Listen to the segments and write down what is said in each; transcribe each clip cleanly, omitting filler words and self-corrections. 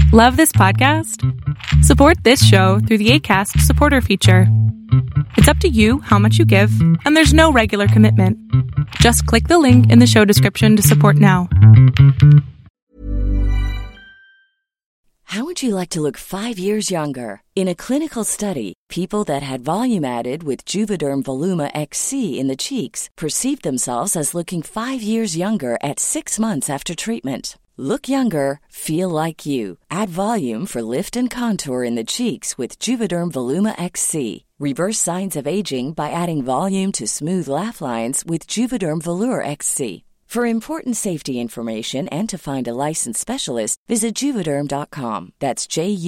Love this podcast? Support this show through the Acast supporter feature. It's up to you how much you give, and there's no regular commitment. Just click the link in the show description to support now. How would you like to look 5 years younger? In a clinical study, people that had volume added with Juvederm Voluma XC in the cheeks perceived themselves as looking 5 years younger at 6 months after treatment. Look younger, feel like you. Add volume for lift and contour in the cheeks with Juvederm Voluma XC. Reverse signs of aging by adding volume to smooth laugh lines with Juvederm Volure XC. For important safety information and to find a licensed specialist, visit Juvederm.com. That's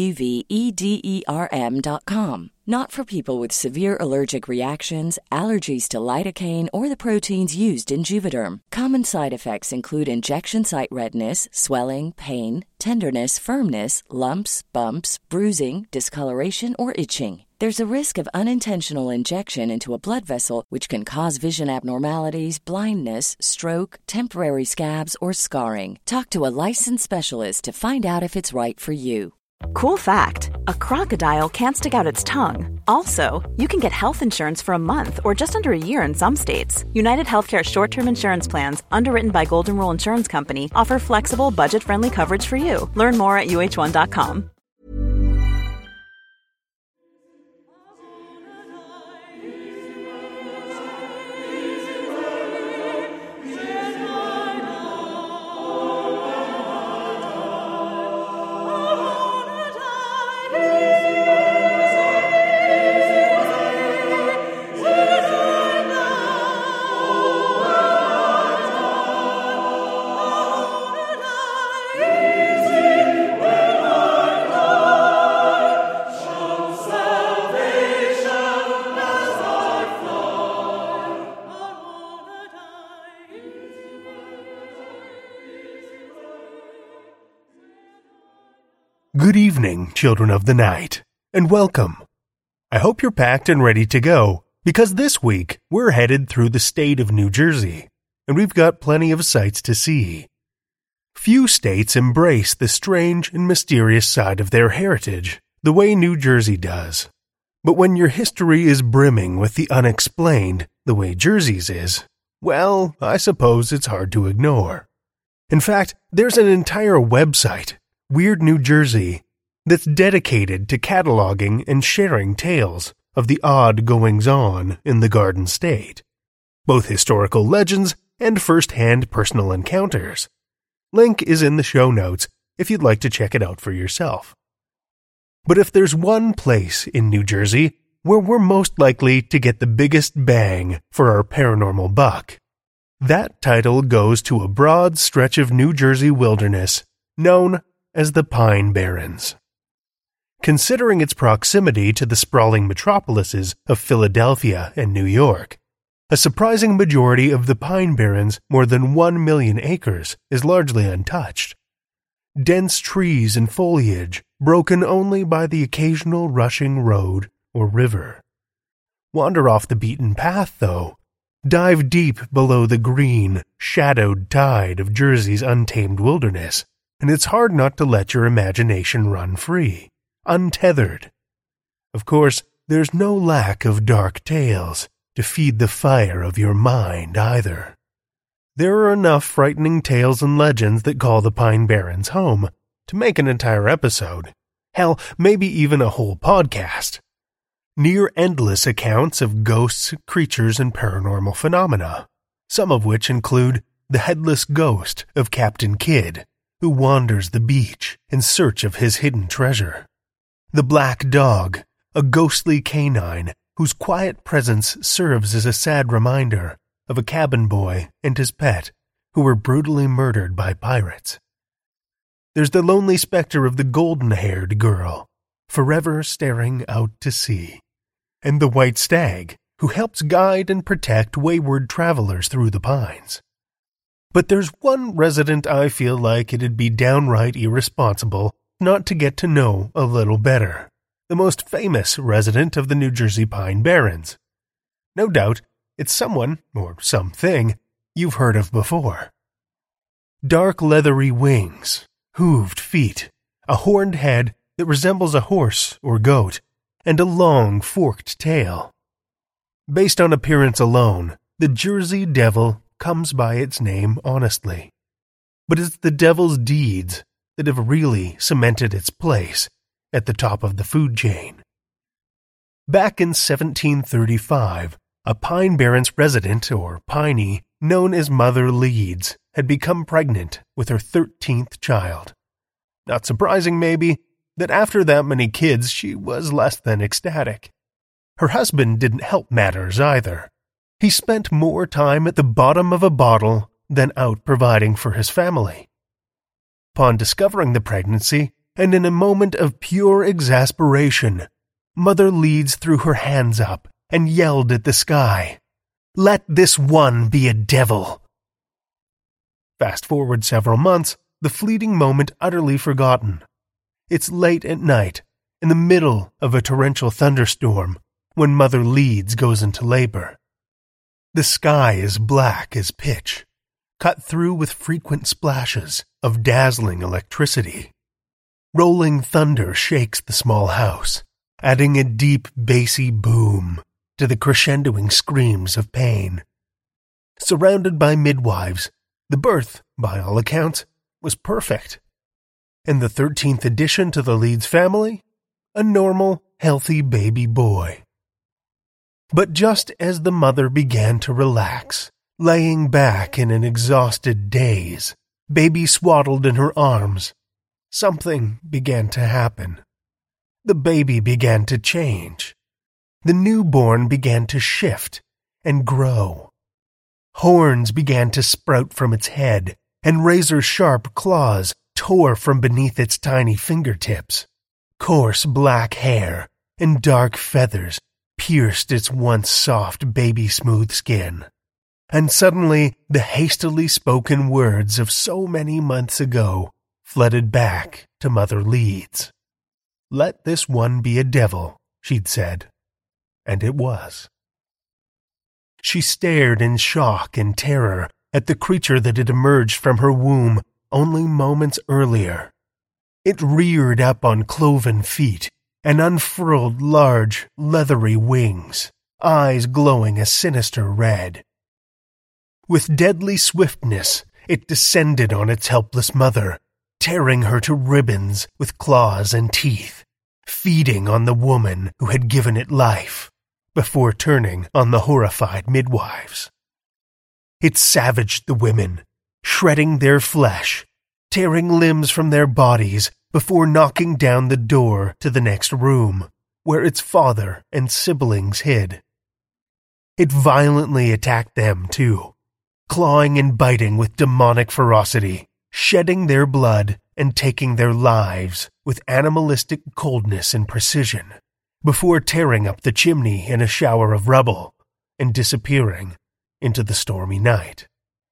JUVEDERM.com. Not for people with severe allergic reactions, allergies to lidocaine, or the proteins used in Juvederm. Common side effects include injection site redness, swelling, pain, tenderness, firmness, lumps, bumps, bruising, discoloration, or itching. There's a risk of unintentional injection into a blood vessel, which can cause vision abnormalities, blindness, stroke, temporary scabs, or scarring. Talk to a licensed specialist to find out if it's right for you. Cool fact, a crocodile can't stick out its tongue. Also, you can get health insurance for a month or just under a year in some states. United Healthcare short-term insurance plans, underwritten by Golden Rule Insurance Company, offer flexible, budget-friendly coverage for you. Learn more at uh1.com. Good evening, children of the night, and welcome. I hope you're packed and ready to go, because this week we're headed through the state of New Jersey, and we've got plenty of sights to see. Few states embrace the strange and mysterious side of their heritage the way New Jersey does. But when your history is brimming with the unexplained, the way Jersey's is, well, I suppose it's hard to ignore. In fact, there's an entire website, Weird New Jersey, that's dedicated to cataloging and sharing tales of the odd goings-on in the Garden State, both historical legends and first-hand personal encounters. Link is in the show notes if you'd like to check it out for yourself. But if there's one place in New Jersey where we're most likely to get the biggest bang for our paranormal buck, that title goes to a broad stretch of New Jersey wilderness known as the Pine Barrens. Considering its proximity to the sprawling metropolises of Philadelphia and New York, a surprising majority of the Pine Barrens, more than 1 million acres, is largely untouched. Dense trees and foliage, broken only by the occasional rushing road or river. Wander off the beaten path, though. Dive deep below the green, shadowed tide of Jersey's untamed wilderness, and it's hard not to let your imagination run free, untethered. Of course, there's no lack of dark tales to feed the fire of your mind either. There are enough frightening tales and legends that call the Pine Barrens home to make an entire episode, hell, maybe even a whole podcast. Near endless accounts of ghosts, creatures, and paranormal phenomena, some of which include the headless ghost of Captain Kidd, who wanders the beach in search of his hidden treasure. The Black Dog, a ghostly canine whose quiet presence serves as a sad reminder of a cabin boy and his pet who were brutally murdered by pirates. There's the lonely specter of the golden-haired girl, forever staring out to sea, and the White Stag, who helps guide and protect wayward travelers through the pines. But there's one resident I feel like it'd be downright irresponsible not to get to know a little better. The most famous resident of the New Jersey Pine Barrens. No doubt, it's someone, or something, you've heard of before. Dark leathery wings, hooved feet, a horned head that resembles a horse or goat, and a long, forked tail. Based on appearance alone, the Jersey Devil comes by its name honestly. But it's the devil's deeds that have really cemented its place at the top of the food chain. Back in 1735, a Pine Barrens resident, or Piney, known as Mother Leeds, had become pregnant with her 13th child. Not surprising, maybe, that after that many kids she was less than ecstatic. Her husband didn't help matters either. He spent more time at the bottom of a bottle than out providing for his family. Upon discovering the pregnancy, and in a moment of pure exasperation, Mother Leeds threw her hands up and yelled at the sky, "Let this one be a devil!" Fast forward several months, the fleeting moment utterly forgotten. It's late at night, in the middle of a torrential thunderstorm, when Mother Leeds goes into labor. The sky is black as pitch, cut through with frequent splashes of dazzling electricity. Rolling thunder shakes the small house, adding a deep, bassy boom to the crescendoing screams of pain. Surrounded by midwives, the birth, by all accounts, was perfect. And the 13th addition to the Leeds family? A normal, healthy baby boy. But just as the mother began to relax, laying back in an exhausted daze, baby swaddled in her arms, something began to happen. The baby began to change. The newborn began to shift and grow. Horns began to sprout from its head, and razor-sharp claws tore from beneath its tiny fingertips. Coarse black hair and dark feathers pierced its once soft baby-smooth skin. And suddenly the hastily spoken words of so many months ago flooded back to Mother Leeds. "Let this one be a devil," she'd said. And it was. She stared in shock and terror at the creature that had emerged from her womb only moments earlier. It reared up on cloven feet and unfurled large, leathery wings, eyes glowing a sinister red. With deadly swiftness, it descended on its helpless mother, tearing her to ribbons with claws and teeth, feeding on the woman who had given it life, before turning on the horrified midwives. It savaged the women, shredding their flesh, tearing limbs from their bodies before knocking down the door to the next room, where its father and siblings hid. It violently attacked them, too, clawing and biting with demonic ferocity, shedding their blood and taking their lives with animalistic coldness and precision, before tearing up the chimney in a shower of rubble and disappearing into the stormy night.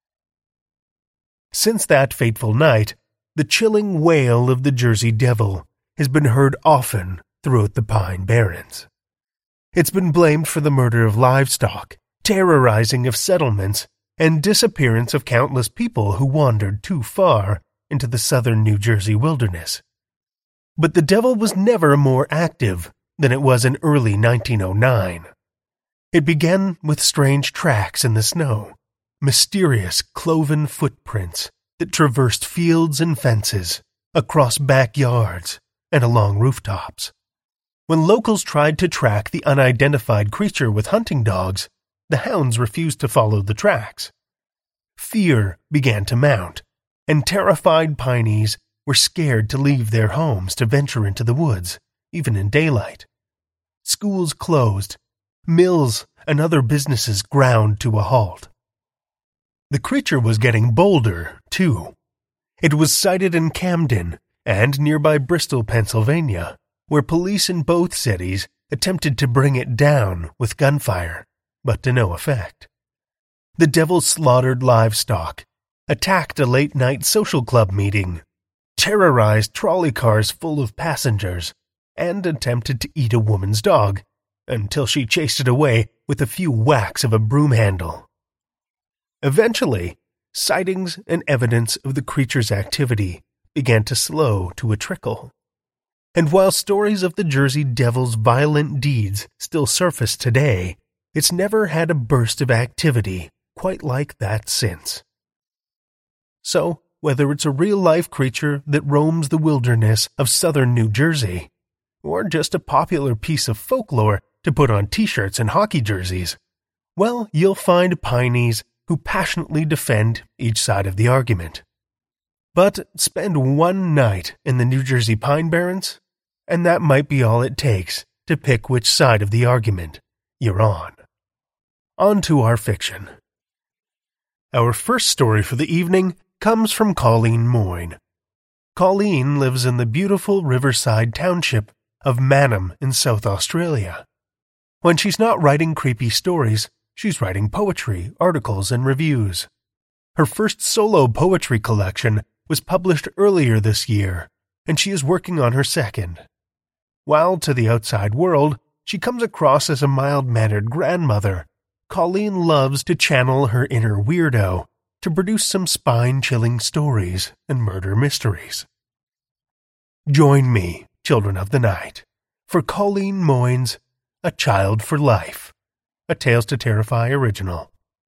Since that fateful night, the chilling wail of the Jersey Devil has been heard often throughout the Pine Barrens. It's been blamed for the murder of livestock, terrorizing of settlements, and disappearance of countless people who wandered too far into the southern New Jersey wilderness. But the devil was never more active than it was in early 1909. It began with strange tracks in the snow, mysterious cloven footprints that traversed fields and fences, across backyards, and along rooftops. When locals tried to track the unidentified creature with hunting dogs, the hounds refused to follow the tracks. Fear began to mount, and terrified Pineys were scared to leave their homes to venture into the woods, even in daylight. Schools closed, mills and other businesses ground to a halt. The creature was getting bolder, too. It was sighted in Camden and nearby Bristol, Pennsylvania, where police in both cities attempted to bring it down with gunfire, but to no effect. The devil slaughtered livestock, attacked a late-night social club meeting, terrorized trolley cars full of passengers, and attempted to eat a woman's dog, until she chased it away with a few whacks of a broom handle. Eventually, sightings and evidence of the creature's activity began to slow to a trickle. And while stories of the Jersey Devil's violent deeds still surface today, it's never had a burst of activity quite like that since. So, whether it's a real-life creature that roams the wilderness of southern New Jersey, or just a popular piece of folklore to put on t-shirts and hockey jerseys, well, you'll find Pineys who passionately defend each side of the argument. But spend one night in the New Jersey Pine Barrens, and that might be all it takes to pick which side of the argument you're on. On to our fiction. Our first story for the evening comes from Colleen Moyne. Colleen lives in the beautiful riverside township of Mannum in South Australia. When she's not writing creepy stories, she's writing poetry, articles, and reviews. Her first solo poetry collection was published earlier this year, and she is working on her second. While to the outside world, she comes across as a mild-mannered grandmother, Colleen loves to channel her inner weirdo to produce some spine-chilling stories and murder mysteries. Join me, children of the night, for Colleen Moyne's A Child for Life, a Tales to Terrify original.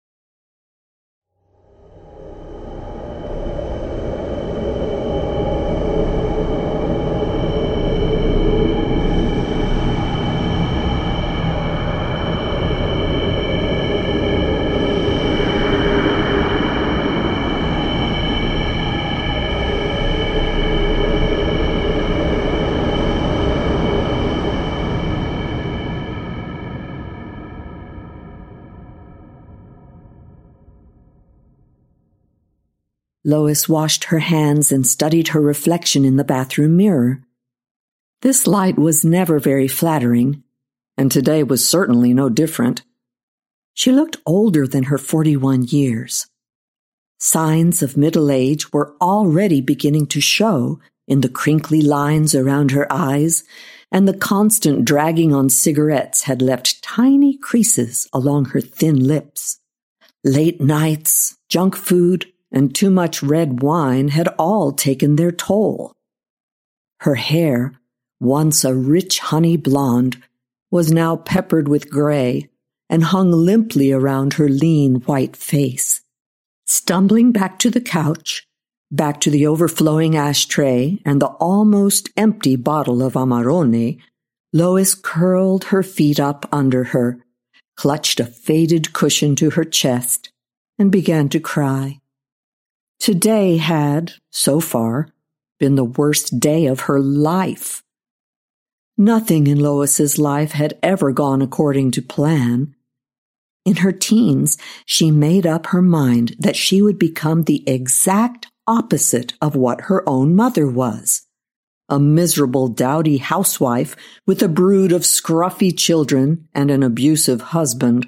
Lois washed her hands and studied her reflection in the bathroom mirror. This light was never very flattering, and today was certainly no different. She looked older than her 41 years. Signs of middle age were already beginning to show in the crinkly lines around her eyes, and the constant dragging on cigarettes had left tiny creases along her thin lips. Late nights, junk food, and too much red wine had all taken their toll. Her hair, once a rich honey blonde, was now peppered with gray and hung limply around her lean white face. Stumbling back to the couch, back to the overflowing ashtray and the almost empty bottle of Amarone, Lois curled her feet up under her, clutched a faded cushion to her chest, and began to cry. Today had, so far, been the worst day of her life. Nothing in Lois's life had ever gone according to plan. In her teens, she made up her mind that she would become the exact opposite of what her own mother was. A miserable, dowdy housewife with a brood of scruffy children and an abusive husband.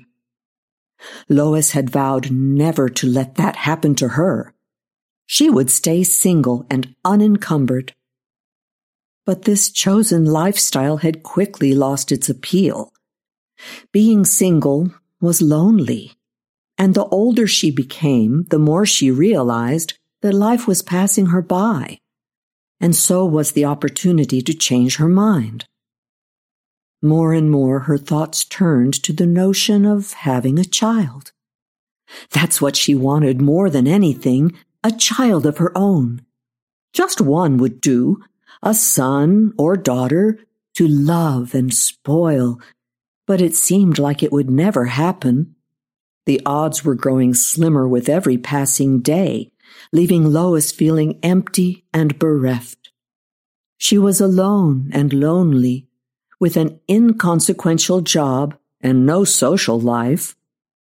Lois had vowed never to let that happen to her. She would stay single and unencumbered. But this chosen lifestyle had quickly lost its appeal. Being single was lonely, and the older she became, the more she realized that life was passing her by, and so was the opportunity to change her mind. More and more her thoughts turned to the notion of having a child. That's what she wanted more than anything, a child of her own. Just one would do, a son or daughter to love and spoil, but it seemed like it would never happen. The odds were growing slimmer with every passing day, leaving Lois feeling empty and bereft. She was alone and lonely, with an inconsequential job and no social life.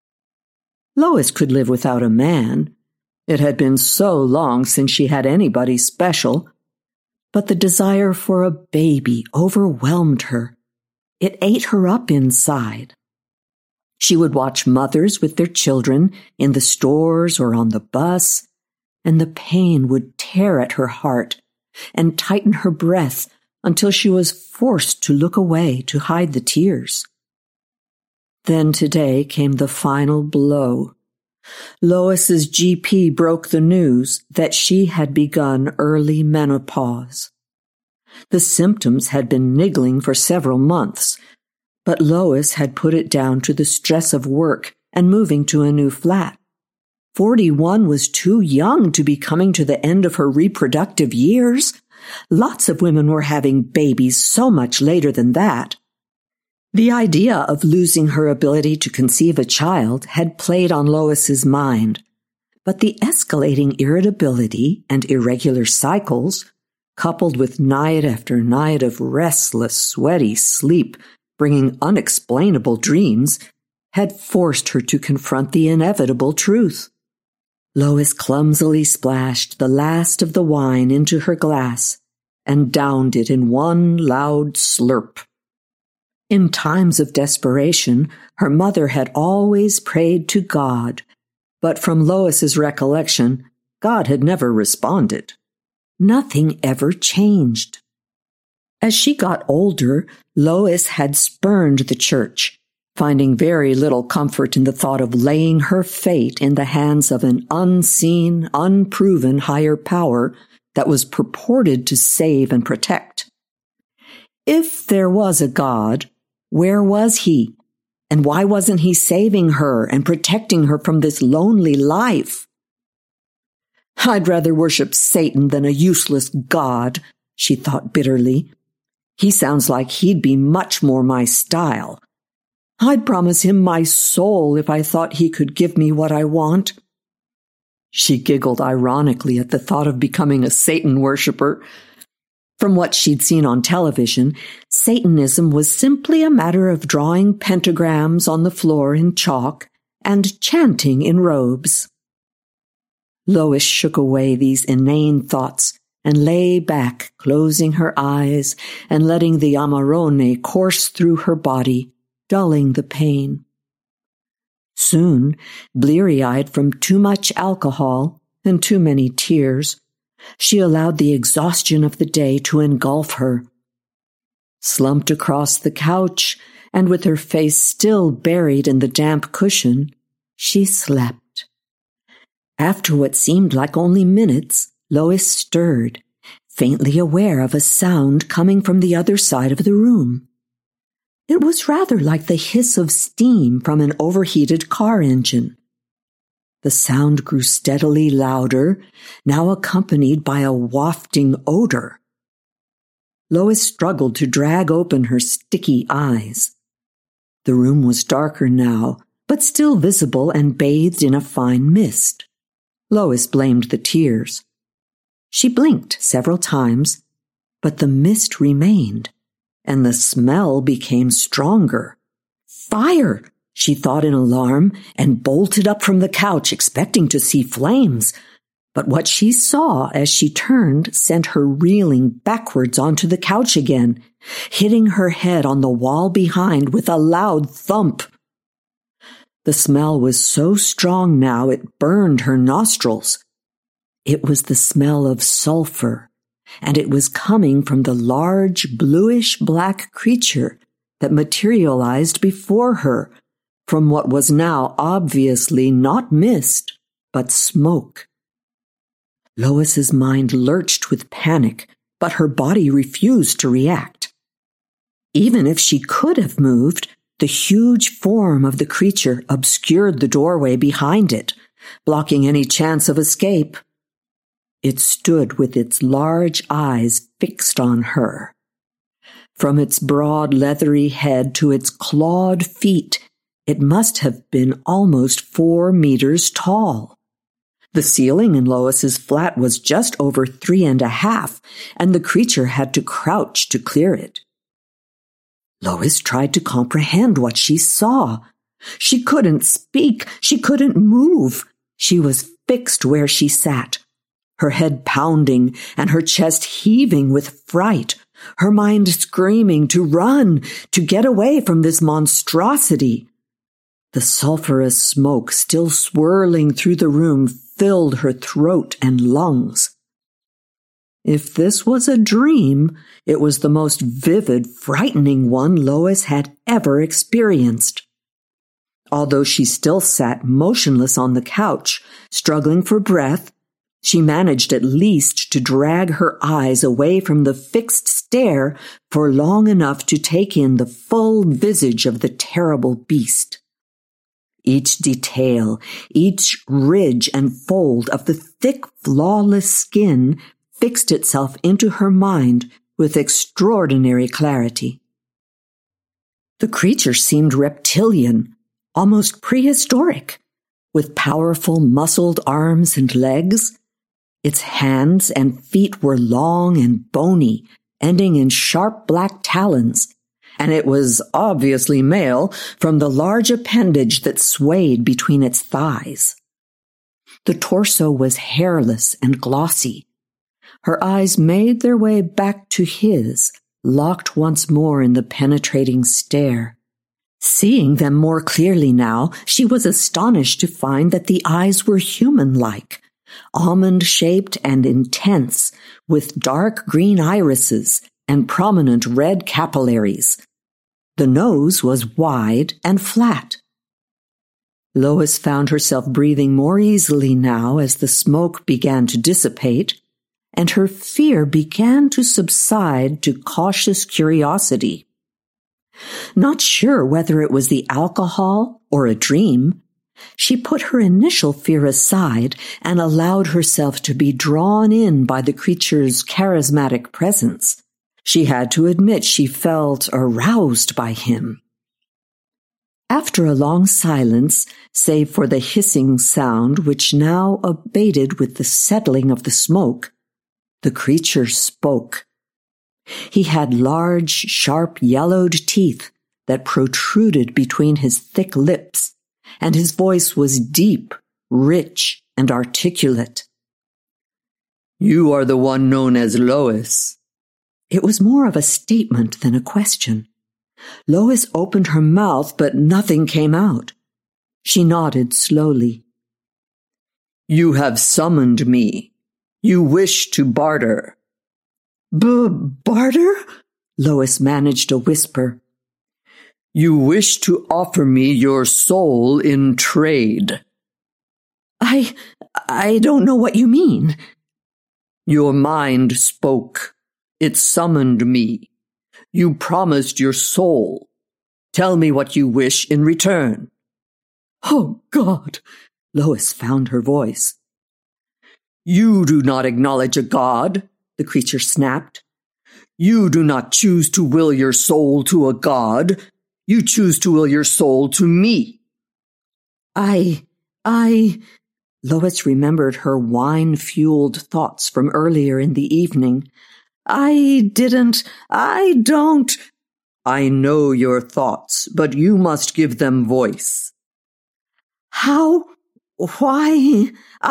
Lois could live without a man. It had been so long since she had anybody special, but the desire for a baby overwhelmed her. It ate her up inside. She would watch mothers with their children in the stores or on the bus, and the pain would tear at her heart and tighten her breath until she was forced to look away to hide the tears. Then today came the final blow. Lois's GP broke the news that she had begun early menopause. The symptoms had been niggling for several months, but Lois had put it down to the stress of work and moving to a new flat. 41 was too young to be coming to the end of her reproductive years. Lots of women were having babies so much later than that. The idea of losing her ability to conceive a child had played on Lois's mind, but the escalating irritability and irregular cycles, coupled with night after night of restless, sweaty sleep, bringing unexplainable dreams, had forced her to confront the inevitable truth. Lois clumsily splashed the last of the wine into her glass and downed it in one loud slurp. In times of desperation, her mother had always prayed to God, but from Lois's recollection, God had never responded. Nothing ever changed. As she got older, Lois had spurned the church, finding very little comfort in the thought of laying her fate in the hands of an unseen, unproven higher power that was purported to save and protect. If there was a God, where was he? And why wasn't he saving her and protecting her from this lonely life? I'd rather worship Satan than a useless God, she thought bitterly. He sounds like he'd be much more my style. I'd promise him my soul if I thought he could give me what I want. She giggled ironically at the thought of becoming a Satan worshiper. From what she'd seen on television, Satanism was simply a matter of drawing pentagrams on the floor in chalk and chanting in robes. Lois shook away these inane thoughts and lay back, closing her eyes and letting the Amarone course through her body, dulling the pain. Soon, bleary-eyed from too much alcohol and too many tears, she allowed the exhaustion of the day to engulf her. Slumped across the couch, and with her face still buried in the damp cushion, she slept. After what seemed like only minutes, Lois stirred, faintly aware of a sound coming from the other side of the room. It was rather like the hiss of steam from an overheated car engine. The sound grew steadily louder, now accompanied by a wafting odor. Lois struggled to drag open her sticky eyes. The room was darker now, but still visible and bathed in a fine mist. Lois blamed the tears. She blinked several times, but the mist remained, and the smell became stronger. Fire! She thought in alarm and bolted up from the couch, expecting to see flames. But what she saw as she turned sent her reeling backwards onto the couch again, hitting her head on the wall behind with a loud thump. The smell was so strong now it burned her nostrils. It was the smell of sulfur, and it was coming from the large bluish-black creature that materialized before her, from what was now obviously not mist, but smoke. Lois's mind lurched with panic, but her body refused to react. Even if she could have moved, the huge form of the creature obscured the doorway behind it, blocking any chance of escape. It stood with its large eyes fixed on her. From its broad leathery head to its clawed feet, it must have been almost 4 meters tall. The ceiling in Lois's flat was just over 3.5, and the creature had to crouch to clear it. Lois tried to comprehend what she saw. She couldn't speak. She couldn't move. She was fixed where she sat, her head pounding and her chest heaving with fright, her mind screaming to run, to get away from this monstrosity. The sulphurous smoke still swirling through the room filled her throat and lungs. If this was a dream, it was the most vivid, frightening one Lois had ever experienced. Although she still sat motionless on the couch, struggling for breath, she managed at least to drag her eyes away from the fixed stare for long enough to take in the full visage of the terrible beast. Each detail, each ridge and fold of the thick, flawless skin fixed itself into her mind with extraordinary clarity. The creature seemed reptilian, almost prehistoric, with powerful muscled arms and legs. Its hands and feet were long and bony, ending in sharp black talons, and it was obviously male from the large appendage that swayed between its thighs. The torso was hairless and glossy. Her eyes made their way back to his, locked once more in the penetrating stare. Seeing them more clearly now, she was astonished to find that the eyes were human-like, almond-shaped and intense, with dark green irises and prominent red capillaries. The nose was wide and flat. Lois found herself breathing more easily now as the smoke began to dissipate, and her fear began to subside to cautious curiosity. Not sure whether it was the alcohol or a dream, she put her initial fear aside and allowed herself to be drawn in by the creature's charismatic presence. She had to admit she felt aroused by him. After a long silence, save for the hissing sound which now abated with the settling of the smoke, the creature spoke. He had large, sharp, yellowed teeth that protruded between his thick lips, and his voice was deep, rich, and articulate. "You are the one known as Lois." It was more of a statement than a question. Lois opened her mouth, but nothing came out. She nodded slowly. "You have summoned me. You wish to barter." Barter? Lois managed a whisper. "You wish to offer me your soul in trade." I don't know what you mean." "Your mind spoke. It summoned me. You promised your soul. Tell me what you wish in return." "Oh, God!" Lois found her voice. "You do not acknowledge a God," the creature snapped. "You do not choose to will your soul to a God. You choose to will your soul to me." I... Lois remembered her wine-fueled thoughts from earlier in the evening. I don't... "I know your thoughts, but you must give them voice." "How? Why?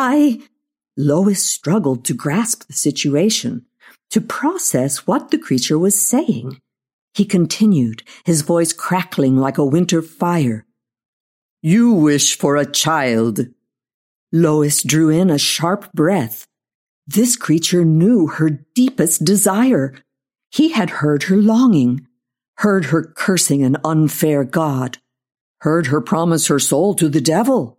Lois struggled to grasp the situation, to process what the creature was saying. He continued, his voice crackling like a winter fire. "You wish for a child." Lois drew in a sharp breath. This creature knew her deepest desire. He had heard her longing, heard her cursing an unfair God, heard her promise her soul to the devil.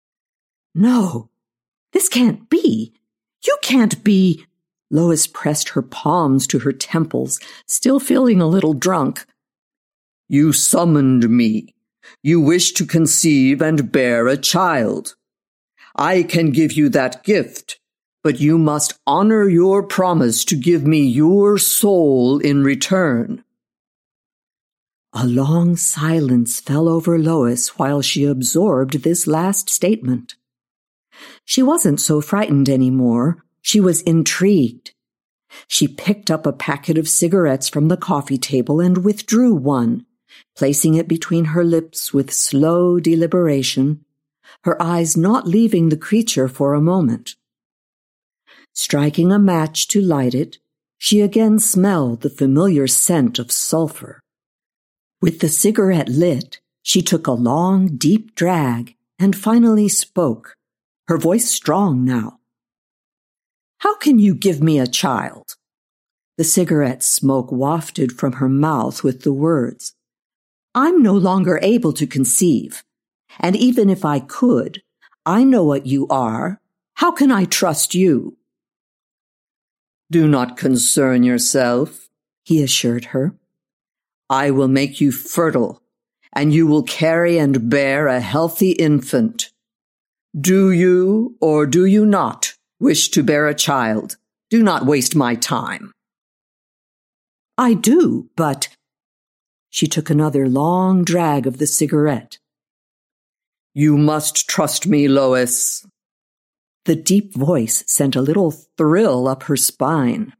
"No, this can't be. You can't be." Lois pressed her palms to her temples, still feeling a little drunk. "You summoned me. You wish to conceive and bear a child. I can give you that gift, but you must honor your promise to give me your soul in return." A long silence fell over Lois while she absorbed this last statement. She wasn't so frightened anymore. She was intrigued. She picked up a packet of cigarettes from the coffee table and withdrew one, placing it between her lips with slow deliberation, her eyes not leaving the creature for a moment. Striking a match to light it, she again smelled the familiar scent of sulfur. With the cigarette lit, she took a long, deep drag and finally spoke, her voice strong now. "How can you give me a child?" The cigarette smoke wafted from her mouth with the words, "I'm no longer able to conceive. And even if I could, I know what you are. How can I trust you? Do not concern yourself, he assured her. I will make you fertile, and you will carry and bear a healthy infant. Do you or do you not wish to bear a child? Do not waste my time. I do, but... She took another long drag of the cigarette. You must trust me, Lois. The deep voice sent a little thrill up her spine.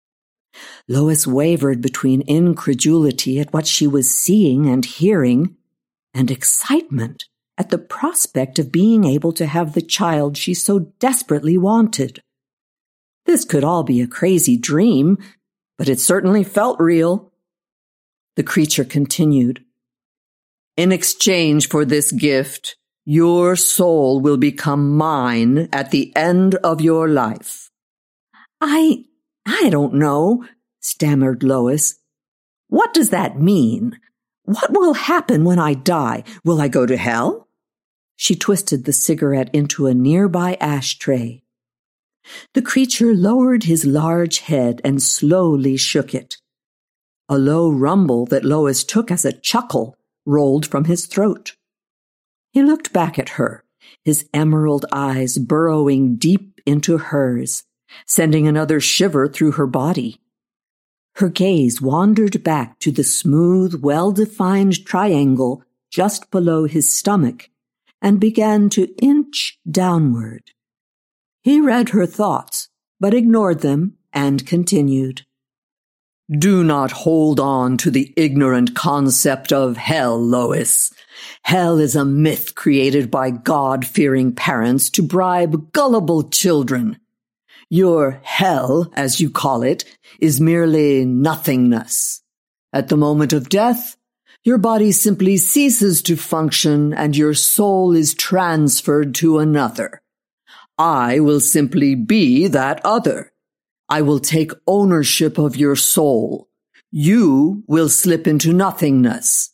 Lois wavered between incredulity at what she was seeing and hearing and excitement at the prospect of being able to have the child she so desperately wanted. This could all be a crazy dream, but it certainly felt real. The creature continued. In exchange for this gift, your soul will become mine at the end of your life. I don't know, stammered Lois. What does that mean? What will happen when I die? Will I go to hell? She twisted the cigarette into a nearby ashtray. The creature lowered his large head and slowly shook it. A low rumble that Lois took as a chuckle rolled from his throat. He looked back at her, his emerald eyes burrowing deep into hers, sending another shiver through her body. Her gaze wandered back to the smooth, well-defined triangle just below his stomach and began to inch downward. He read her thoughts, but ignored them and continued. Do not hold on to the ignorant concept of hell, Lois. Hell is a myth created by God-fearing parents to bribe gullible children. Your hell, as you call it, is merely nothingness. At the moment of death, your body simply ceases to function and your soul is transferred to another. I will simply be that other. I will take ownership of your soul. You will slip into nothingness.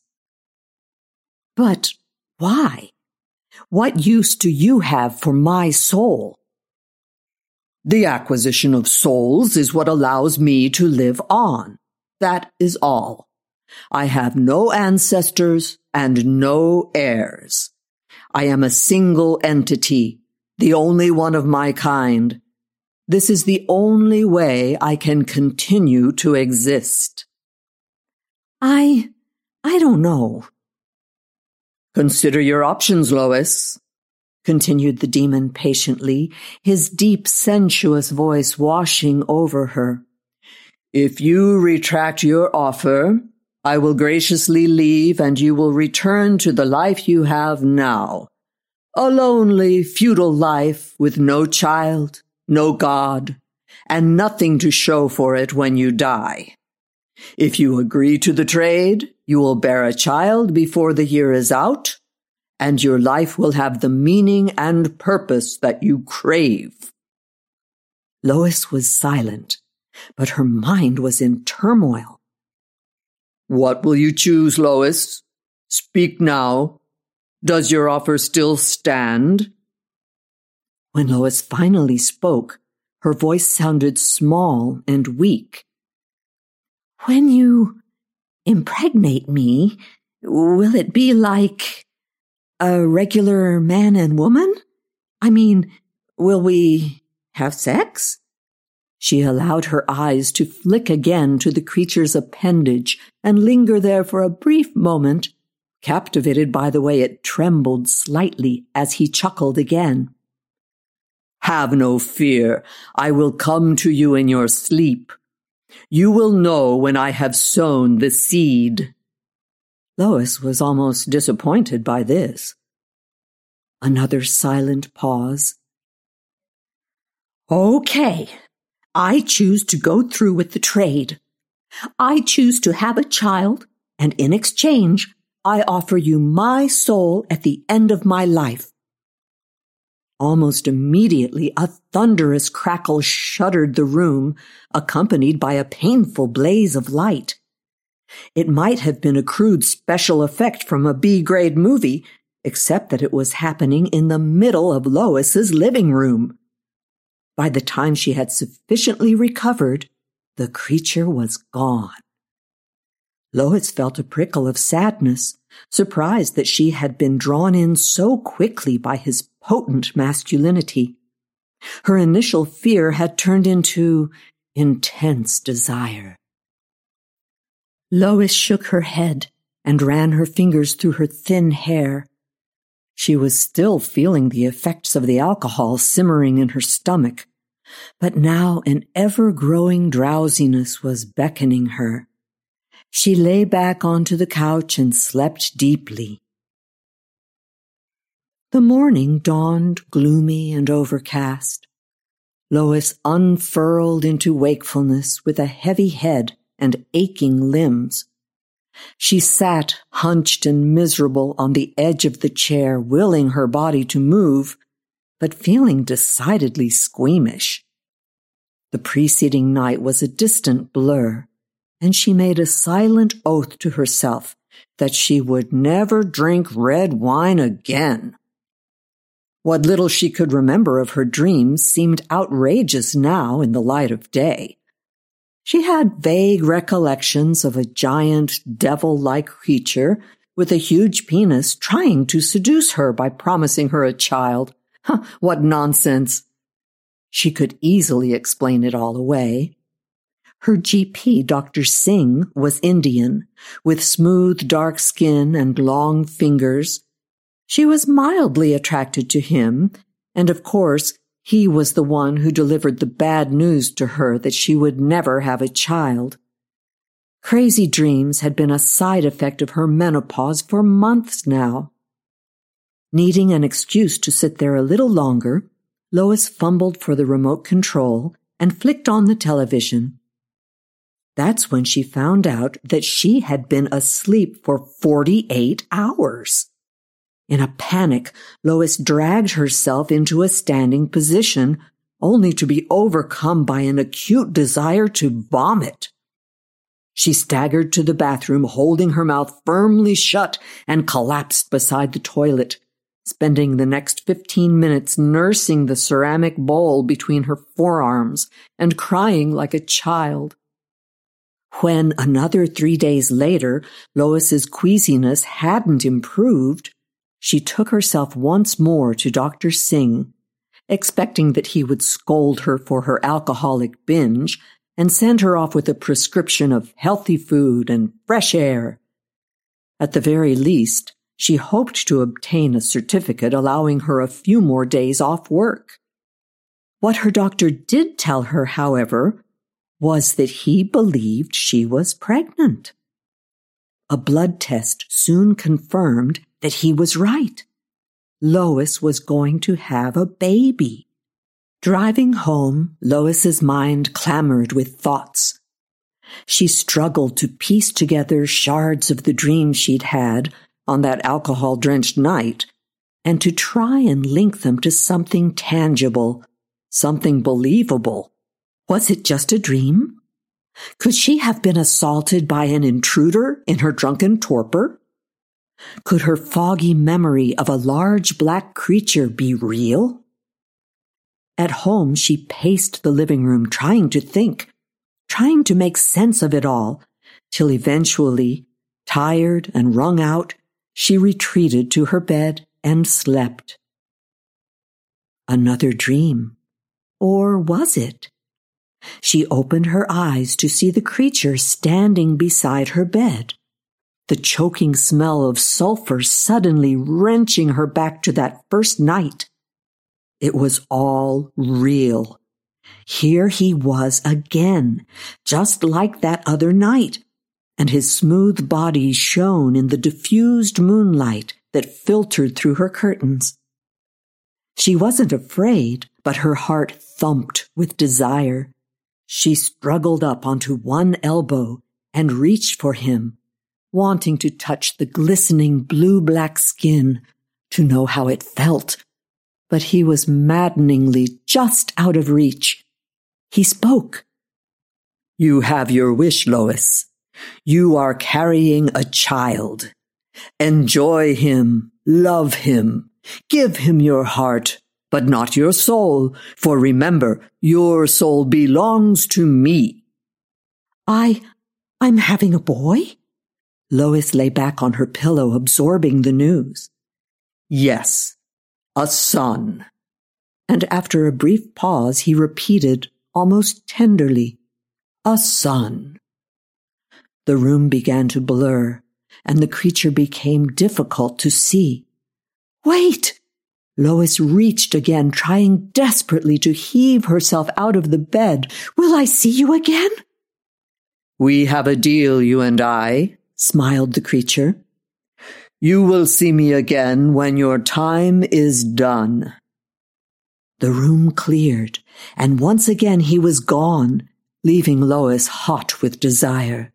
But why? What use do you have for my soul? The acquisition of souls is what allows me to live on. That is all. I have no ancestors and no heirs. I am a single entity, the only one of my kind. This is the only way I can continue to exist. I don't know. Consider your options, Lois, continued the demon patiently, his deep, sensuous voice washing over her. If you retract your offer, I will graciously leave and you will return to the life you have now. A lonely, futile life with no child, no God, and nothing to show for it when you die. If you agree to the trade, you will bear a child before the year is out, and your life will have the meaning and purpose that you crave. Lois was silent, but her mind was in turmoil. What will you choose, Lois? Speak now. Does your offer still stand? When Lois finally spoke, her voice sounded small and weak. When you impregnate me, will it be like a regular man and woman? I mean, will we have sex? She allowed her eyes to flick again to the creature's appendage and linger there for a brief moment, captivated by the way it trembled slightly as he chuckled again. Have no fear. I will come to you in your sleep. You will know when I have sown the seed. Lois was almost disappointed by this. Another silent pause. Okay, I choose to go through with the trade. I choose to have a child, and in exchange, I offer you my soul at the end of my life. Almost immediately, a thunderous crackle shuddered the room, accompanied by a painful blaze of light. It might have been a crude special effect from a B-grade movie. except that it was happening in the middle of Lois's living room. By the time she had sufficiently recovered, the creature was gone. Lois felt a prickle of sadness, surprised that she had been drawn in so quickly by his potent masculinity. Her initial fear had turned into intense desire. Lois shook her head and ran her fingers through her thin hair. She was still feeling the effects of the alcohol simmering in her stomach, but now an ever-growing drowsiness was beckoning her. She lay back onto the couch and slept deeply. The morning dawned gloomy and overcast. Lois unfurled into wakefulness with a heavy head and aching limbs. She sat hunched and miserable on the edge of the chair, willing her body to move, but feeling decidedly squeamish. The preceding night was a distant blur, and she made a silent oath to herself that she would never drink red wine again. What little she could remember of her dreams seemed outrageous now in the light of day. She had vague recollections of a giant, devil-like creature with a huge penis trying to seduce her by promising her a child. What nonsense! She could easily explain it all away. Her GP, Dr. Singh, was Indian, with smooth, dark skin and long fingers. She was mildly attracted to him, and of course, he was the one who delivered the bad news to her that she would never have a child. Crazy dreams had been a side effect of her menopause for months now. Needing an excuse to sit there a little longer, Lois fumbled for the remote control and flicked on the television. That's when she found out that she had been asleep for 48 hours. In a panic, Lois dragged herself into a standing position, only to be overcome by an acute desire to vomit. She staggered to the bathroom, holding her mouth firmly shut, and collapsed beside the toilet, spending the next 15 minutes nursing the ceramic bowl between her forearms and crying like a child. When another 3 days later, Lois's queasiness hadn't improved, she took herself once more to Dr. Singh, expecting that he would scold her for her alcoholic binge and send her off with a prescription of healthy food and fresh air. At the very least, she hoped to obtain a certificate allowing her a few more days off work. What her doctor did tell her, however, was that he believed she was pregnant. A blood test soon confirmed that he was right. Lois was going to have a baby. Driving home, Lois's mind clamored with thoughts. She struggled to piece together shards of the dream she'd had on that alcohol-drenched night, and to try and link them to something tangible, something believable. Was it just a dream? Could she have been assaulted by an intruder in her drunken torpor? Could her foggy memory of a large black creature be real? At home, she paced the living room, trying to think, trying to make sense of it all, till eventually, tired and wrung out, she retreated to her bed and slept. Another dream. Or was it? She opened her eyes to see the creature standing beside her bed, the choking smell of sulfur suddenly wrenching her back to that first night. It was all real. Here he was again, just like that other night, and his smooth body shone in the diffused moonlight that filtered through her curtains. She wasn't afraid, but her heart thumped with desire. She struggled up onto one elbow and reached for him, wanting to touch the glistening blue-black skin, to know how it felt. But he was maddeningly just out of reach. He spoke. "You have your wish, Lois. You are carrying a child. Enjoy him." love him. Give him your heart, but not your soul, for remember, your soul belongs to me." I'm having a boy?" Lois lay back on her pillow, absorbing the news. "Yes, a son." And after a brief pause, he repeated, almost tenderly, "A son." The room began to blur, and the creature became difficult to see. "Wait!" Lois reached again, trying desperately to heave herself out of the bed. "Will I see you again?" "We have a deal, you and I," smiled the creature. "You will see me again when your time is done." The room cleared, and once again he was gone, leaving Lois hot with desire.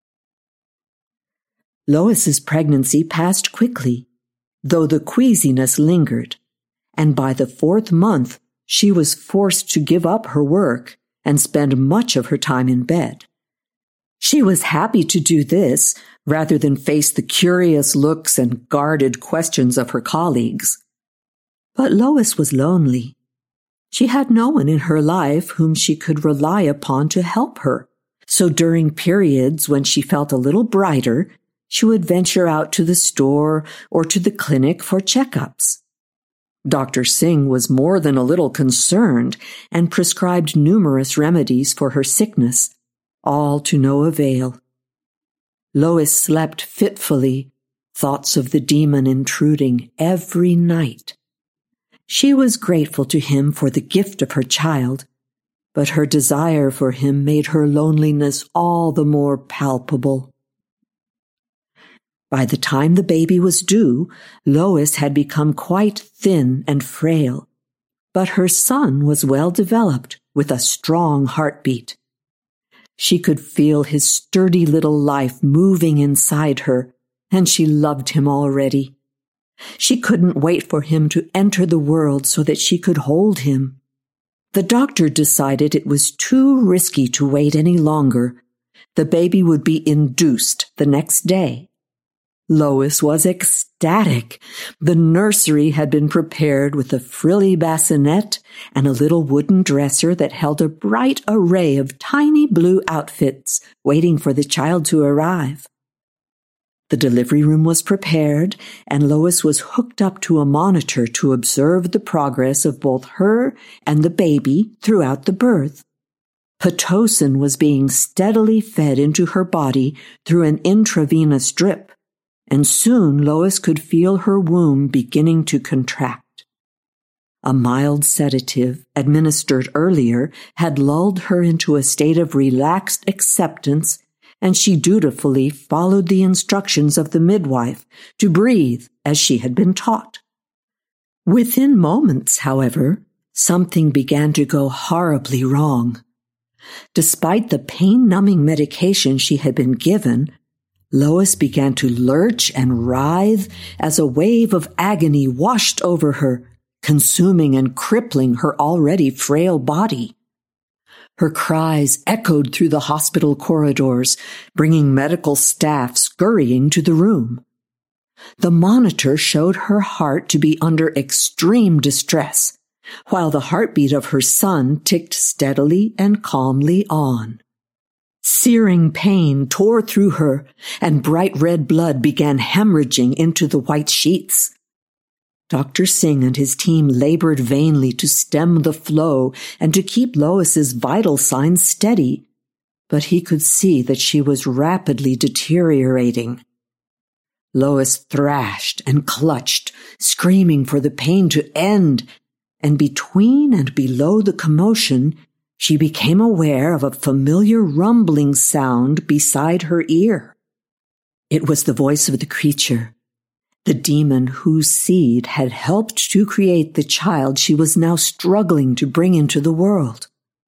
Lois's pregnancy passed quickly, though the queasiness lingered, and by the 4th month she was forced to give up her work and spend much of her time in bed. She was happy to do this rather than face the curious looks and guarded questions of her colleagues. But Lois was lonely. She had no one in her life whom she could rely upon to help her, so during periods when she felt a little brighter, she would venture out to the store or to the clinic for checkups. Dr. Singh was more than a little concerned and prescribed numerous remedies for her sickness, all to no avail. Lois slept fitfully, thoughts of the demon intruding every night. She was grateful to him for the gift of her child, but her desire for him made her loneliness all the more palpable. By the time the baby was due, Lois had become quite thin and frail, but her son was well developed with a strong heartbeat. She could feel his sturdy little life moving inside her, and she loved him already. She couldn't wait for him to enter the world so that she could hold him. The doctor decided it was too risky to wait any longer. The baby would be induced the next day. Lois was ecstatic. The nursery had been prepared with a frilly bassinet and a little wooden dresser that held a bright array of tiny blue outfits waiting for the child to arrive. The delivery room was prepared, and Lois was hooked up to a monitor to observe the progress of both her and the baby throughout the birth. Pitocin was being steadily fed into her body through an intravenous drip, and soon Lois could feel her womb beginning to contract. A mild sedative, administered earlier, had lulled her into a state of relaxed acceptance, and she dutifully followed the instructions of the midwife to breathe as she had been taught. Within moments, however, something began to go horribly wrong. Despite the pain-numbing medication she had been given, Lois began to lurch and writhe as a wave of agony washed over her, consuming and crippling her already frail body. Her cries echoed through the hospital corridors, bringing medical staff scurrying to the room. The monitor showed her heart to be under extreme distress, while the heartbeat of her son ticked steadily and calmly on. Searing pain tore through her, and bright red blood began hemorrhaging into the white sheets. Dr. Singh and his team labored vainly to stem the flow and to keep Lois's vital signs steady, but he could see that she was rapidly deteriorating. Lois thrashed and clutched, screaming for the pain to end, and between and below the commotion, she became aware of a familiar rumbling sound beside her ear. It was the voice of the creature, the demon whose seed had helped to create the child she was now struggling to bring into the world.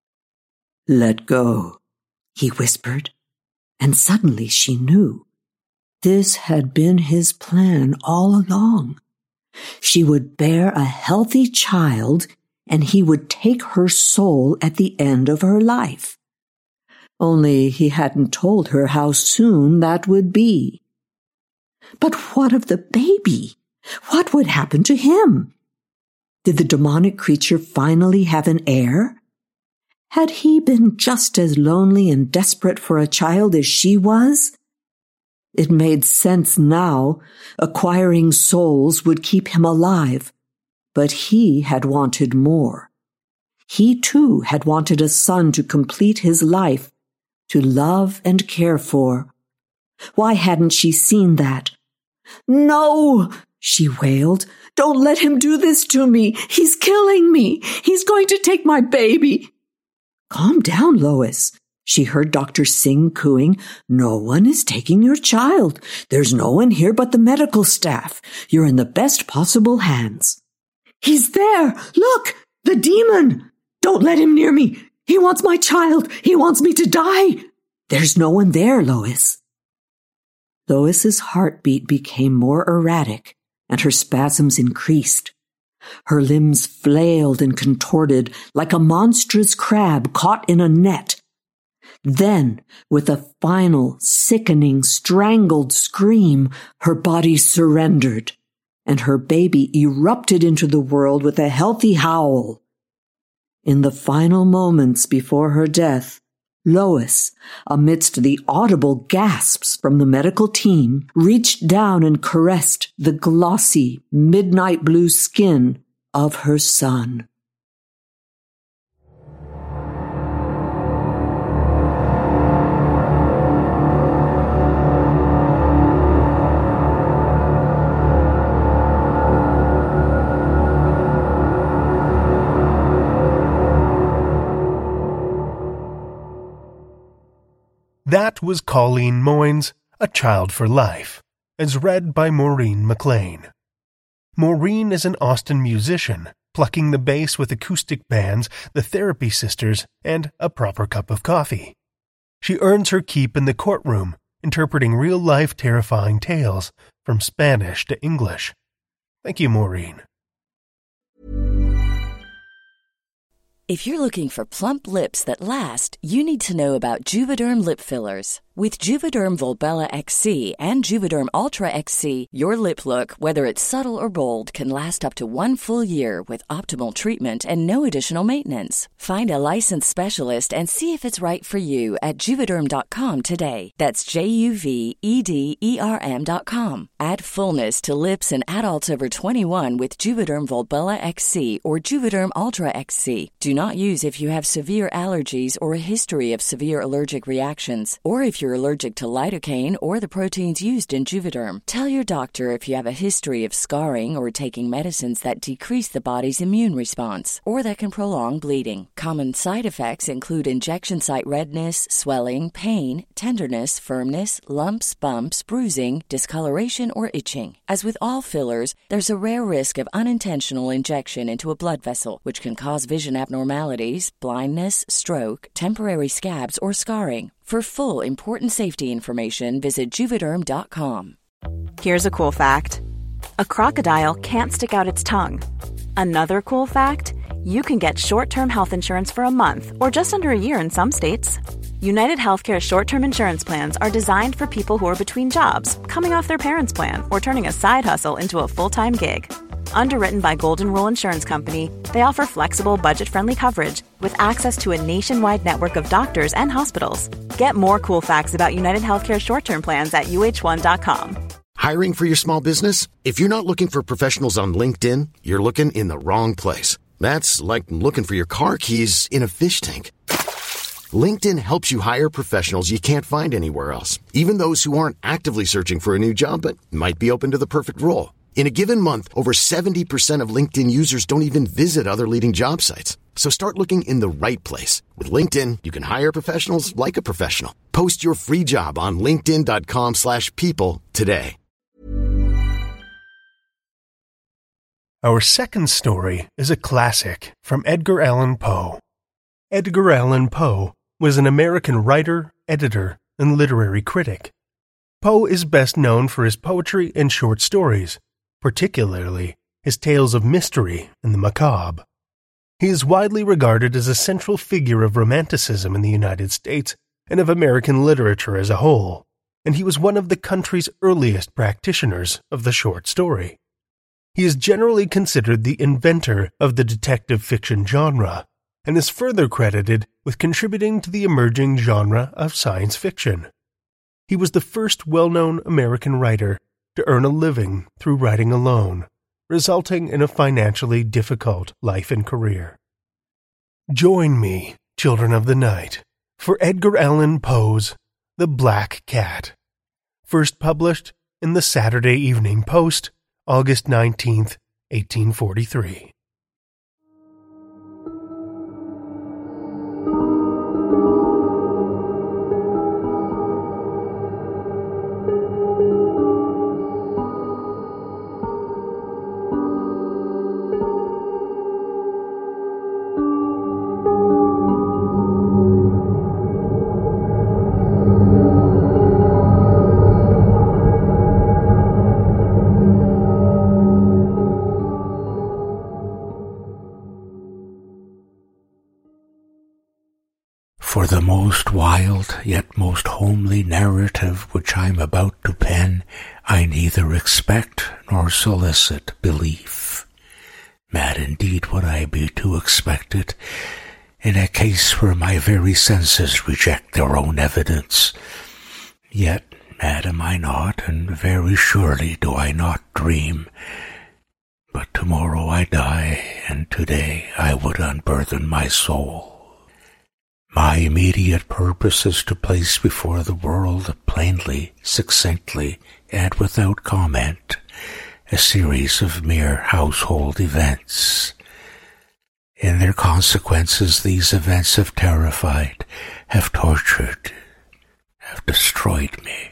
"Let go," he whispered, and suddenly she knew. This had been his plan all along. She would bear a healthy child, and he would take her soul at the end of her life. Only he hadn't told her how soon that would be. But what of the baby? What would happen to him? Did the demonic creature finally have an heir? Had he been just as lonely and desperate for a child as she was? It made sense now. Acquiring souls would keep him alive. But he had wanted more. He too had wanted a son to complete his life, to love and care for. Why hadn't she seen that? "No!" she wailed. "Don't let him do this to me. He's killing me. He's going to take my baby." "Calm down, Lois," she heard Dr. Singh cooing. "No one is taking your child. There's no one here but the medical staff. You're in the best possible hands." "He's there! Look! The demon! Don't let him near me! He wants my child! He wants me to die!" "There's no one there, Lois." Lois's heartbeat became more erratic, and her spasms increased. Her limbs flailed and contorted like a monstrous crab caught in a net. Then, with a final, sickening, strangled scream, her body surrendered, and her baby erupted into the world with a healthy howl. In the final moments before her death, Lois, amidst the audible gasps from the medical team, reached down and caressed the glossy, midnight blue skin of her son. That was Colleen Moyne's A Child for Life, as read by Maureen McLean. Maureen is an Austin musician, plucking the bass with acoustic bands, the Therapy Sisters, and A Proper Cup of Coffee. She earns her keep in the courtroom, interpreting real-life terrifying tales from Spanish to English. Thank you, Maureen. If you're looking for plump lips that last, you need to know about Juvederm lip fillers. With Juvederm Volbella XC and Juvederm Ultra XC, your lip look, whether it's subtle or bold, can last up to 1 full year with optimal treatment and no additional maintenance. Find a licensed specialist and see if it's right for you at Juvederm.com today. That's JUVEDERM.com. Add fullness to lips in adults over 21 with Juvederm Volbella XC or Juvederm Ultra XC. Do not use if you have severe allergies or a history of severe allergic reactions, or if you're allergic to lidocaine or the proteins used in Juvederm. Tell your doctor if you have a history of scarring or taking medicines that decrease the body's immune response or that can prolong bleeding. Common side effects include injection site redness, swelling, pain, tenderness, firmness, lumps, bumps, bruising, discoloration, or itching. As with all fillers, there's a rare risk of unintentional injection into a blood vessel, which can cause vision abnormalities, blindness, stroke, temporary scabs, or scarring. For full, important safety information, visit Juvederm.com. Here's a cool fact. A crocodile can't stick out its tongue. Another cool fact, you can get short-term health insurance for a month or just under a year in some states. United Healthcare short-term insurance plans are designed for people who are between jobs, coming off their parents' plan, or turning a side hustle into a full-time gig. Underwritten by Golden Rule Insurance Company, they offer flexible, budget-friendly coverage with access to a nationwide network of doctors and hospitals. Get more cool facts about United Healthcare short-term plans at UH1.com. Hiring for your small business? If you're not looking for professionals on LinkedIn, you're looking in the wrong place. That's like looking for your car keys in a fish tank. LinkedIn helps you hire professionals you can't find anywhere else, even those who aren't actively searching for a new job but might be open to the perfect role. In a given month, over 70% of LinkedIn users don't even visit other leading job sites. So start looking in the right place. With LinkedIn, you can hire professionals like a professional. Post your free job on linkedin.com/people today. Our second story is a classic from Edgar Allan Poe. Edgar Allan Poe was an American writer, editor, and literary critic. Poe is best known for his poetry and short stories, particularly his tales of mystery and the macabre. He is widely regarded as a central figure of Romanticism in the United States and of American literature as a whole, and he was one of the country's earliest practitioners of the short story. He is generally considered the inventor of the detective fiction genre, and is further credited with contributing to the emerging genre of science fiction. He was the first well-known American writer to earn a living through writing alone, resulting in a financially difficult life and career. Join me, children of the night, for Edgar Allan Poe's The Black Cat, first published in the Saturday Evening Post, August 19th, 1843. For the most wild, yet most homely narrative which I am about to pen, I neither expect nor solicit belief. Mad indeed would I be to expect it, in a case where my very senses reject their own evidence. Yet mad am I not, and very surely do I not dream. But tomorrow I die, and today I would unburthen my soul. My immediate purpose is to place before the world plainly, succinctly, and without comment, a series of mere household events. In their consequences, these events have terrified, have tortured, have destroyed me.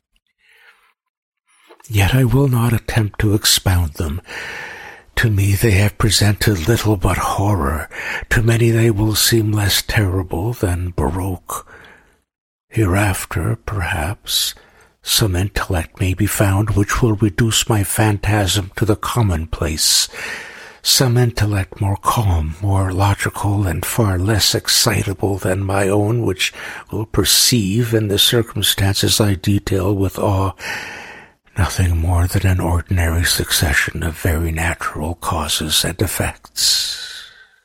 Yet I will not attempt to expound them. To me they have presented little but horror. To many they will seem less terrible than Baroque. Hereafter, perhaps, some intellect may be found which will reduce my phantasm to the commonplace, some intellect more calm, more logical, and far less excitable than my own, which will perceive in the circumstances I detail with awe nothing more than an ordinary succession of very natural causes and effects.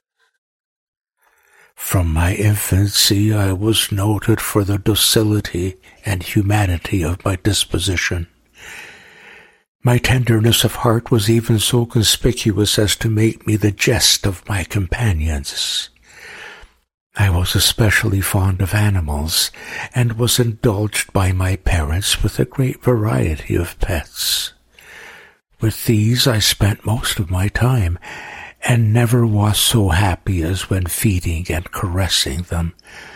From my infancy I was noted for the docility and humanity of my disposition. My tenderness of heart was even so conspicuous as to make me the jest of my companions. I was especially fond of animals, and was indulged by my parents with a great variety of pets. With these I spent most of my time, and never was so happy as when feeding and caressing them.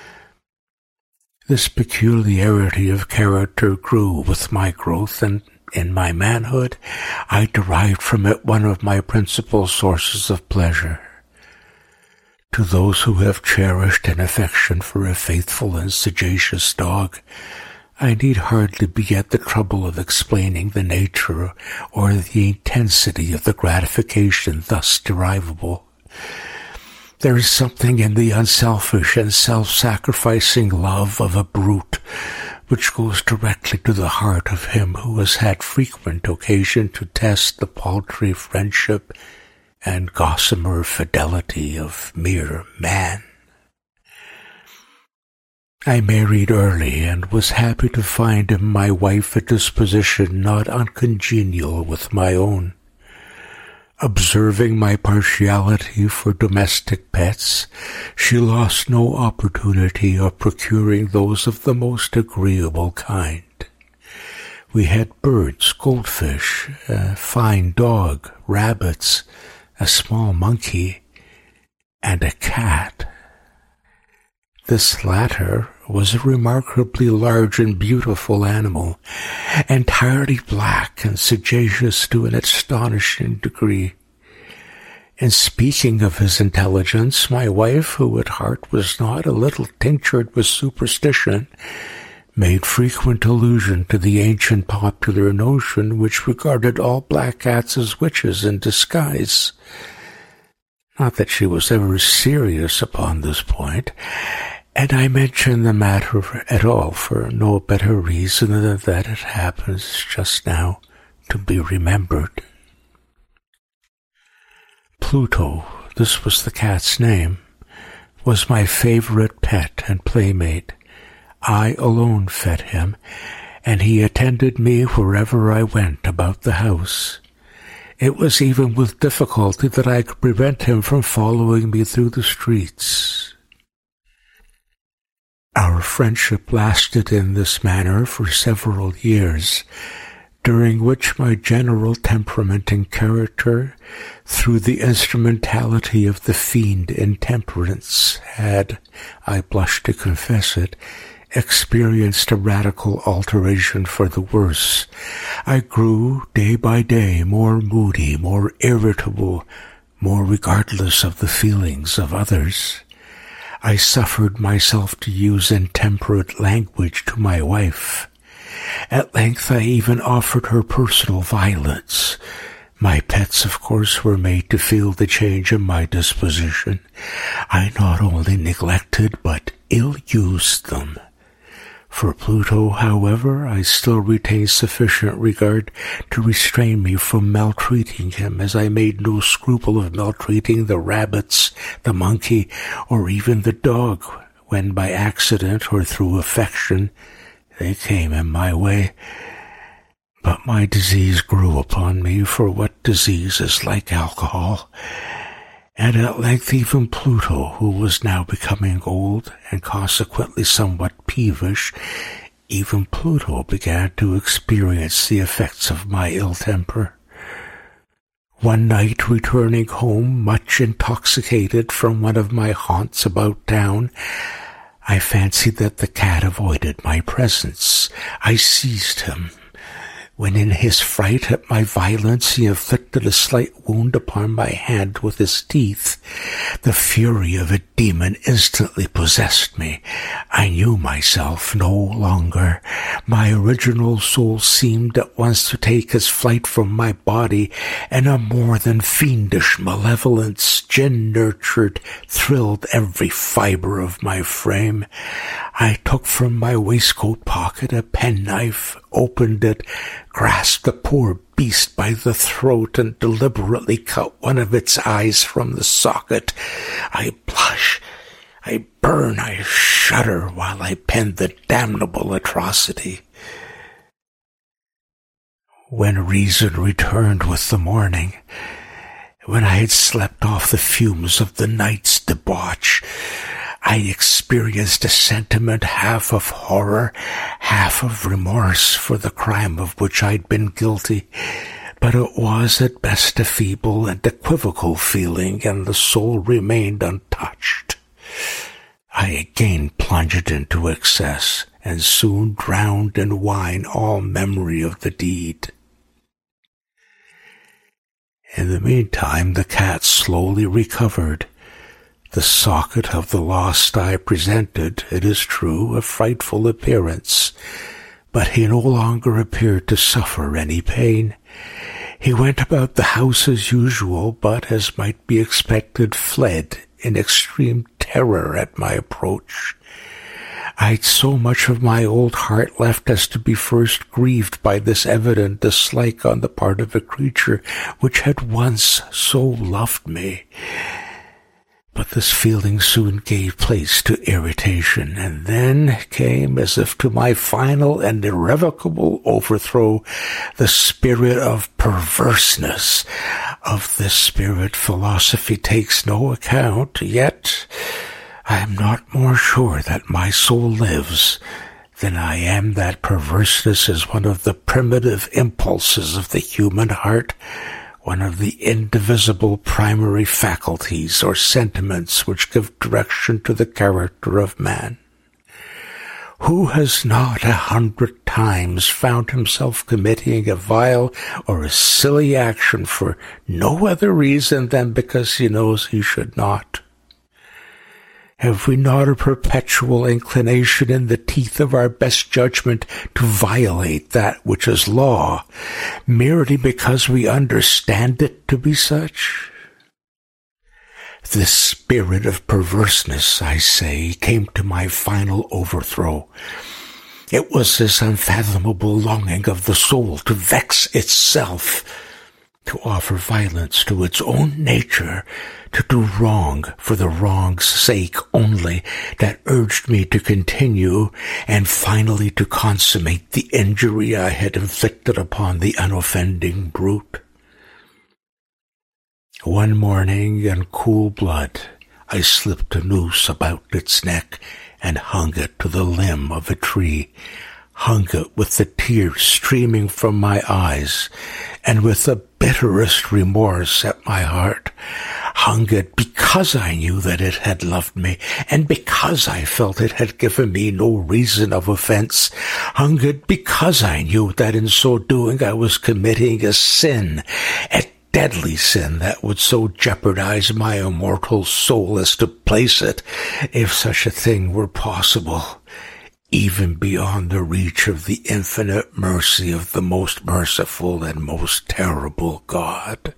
This peculiarity of character grew with my growth, and in my manhood I derived from it one of my principal sources of pleasure. To those who have cherished an affection for a faithful and sagacious dog, I need hardly be at the trouble of explaining the nature or the intensity of the gratification thus derivable. There is something in the unselfish and self-sacrificing love of a brute which goes directly to the heart of him who has had frequent occasion to test the paltry friendship and gossamer fidelity of mere man. I married early, and was happy to find in my wife a disposition not uncongenial with my own. Observing my partiality for domestic pets, she lost no opportunity of procuring those of the most agreeable kind. We had birds, goldfish, a fine dog, rabbits, a small monkey, and a cat. This latter was a remarkably large and beautiful animal, entirely black and sagacious to an astonishing degree. In speaking of his intelligence, my wife, who at heart was not a little tinctured with superstition, made frequent allusion to the ancient popular notion which regarded all black cats as witches in disguise. Not that she was ever serious upon this point, and I mention the matter at all for no better reason than that it happens just now to be remembered. Pluto, this was the cat's name, was my favorite pet and playmate. I alone fed him, and he attended me wherever I went about the house. It was even with difficulty that I could prevent him from following me through the streets. Our friendship lasted in this manner for several years, during which my general temperament and character, through the instrumentality of the fiend intemperance, had, I blush to confess it, experienced a radical alteration for the worse. I grew, day by day, more moody, more irritable, more regardless of the feelings of others. I suffered myself to use intemperate language to my wife. At length I even offered her personal violence. My pets, of course, were made to feel the change in my disposition. I not only neglected but ill-used them. For Pluto, however, I still retained sufficient regard to restrain me from maltreating him, as I made no scruple of maltreating the rabbits, the monkey, or even the dog, when by accident or through affection they came in my way. But my disease grew upon me, for what disease is like alcohol? And at length even Pluto, who was now becoming old and consequently somewhat peevish, even Pluto began to experience the effects of my ill temper. One night, returning home much intoxicated from one of my haunts about town, I fancied that the cat avoided my presence. I seized him, when in his fright at my violence he inflicted a slight wound upon my hand with his teeth. The fury of a demon instantly possessed me. I knew myself no longer. My original soul seemed at once to take its flight from my body, and a more than fiendish malevolence, gin-nurtured, thrilled every fibre of my frame. I took from my waistcoat pocket a penknife, opened it, grasped the poor beast by the throat, and deliberately cut one of its eyes from the socket. I blush, I burn, I shudder while I pen the damnable atrocity. When reason returned with the morning, when I had slept off the fumes of the night's debauch, I experienced a sentiment half of horror, half of remorse for the crime of which I'd been guilty, but it was at best a feeble and equivocal feeling, and the soul remained untouched. I again plunged into excess, and soon drowned in wine all memory of the deed. In the meantime, the cat slowly recovered. The socket of the lost eye presented, it is true, a frightful appearance, but he no longer appeared to suffer any pain. He went about the house as usual, but, as might be expected, fled in extreme terror at my approach. I'd so much of my old heart left as to be first grieved by this evident dislike on the part of a creature which had once so loved me. But this feeling soon gave place to irritation, and then came, as if to my final and irrevocable overthrow, the spirit of perverseness. Of this spirit philosophy takes no account, yet I am not more sure that my soul lives than I am that perverseness is one of the primitive impulses of the human heart, one of the indivisible primary faculties or sentiments which give direction to the character of man. Who has not 100 times found himself committing a vile or a silly action for no other reason than because he knows he should not? Have we not a perpetual inclination in the teeth of our best judgment to violate that which is law, merely because we understand it to be such? This spirit of perverseness, I say, came to my final overthrow. It was this unfathomable longing of the soul to vex itself. to offer violence to its own nature, to do wrong for the wrong's sake only, that urged me to continue and finally to consummate the injury I had inflicted upon the unoffending brute. One morning, in cool blood, I slipped a noose about its neck and hung it to the limb of a tree, hung it with the tears streaming from my eyes, and with the bitterest remorse at my heart, hung it because I knew that it had loved me, and because I felt it had given me no reason of offense, hung it because I knew that in so doing I was committing a sin, a deadly sin that would so jeopardize my immortal soul as to place it, if such a thing were possible, even beyond the reach of the infinite mercy of the most merciful and most terrible God.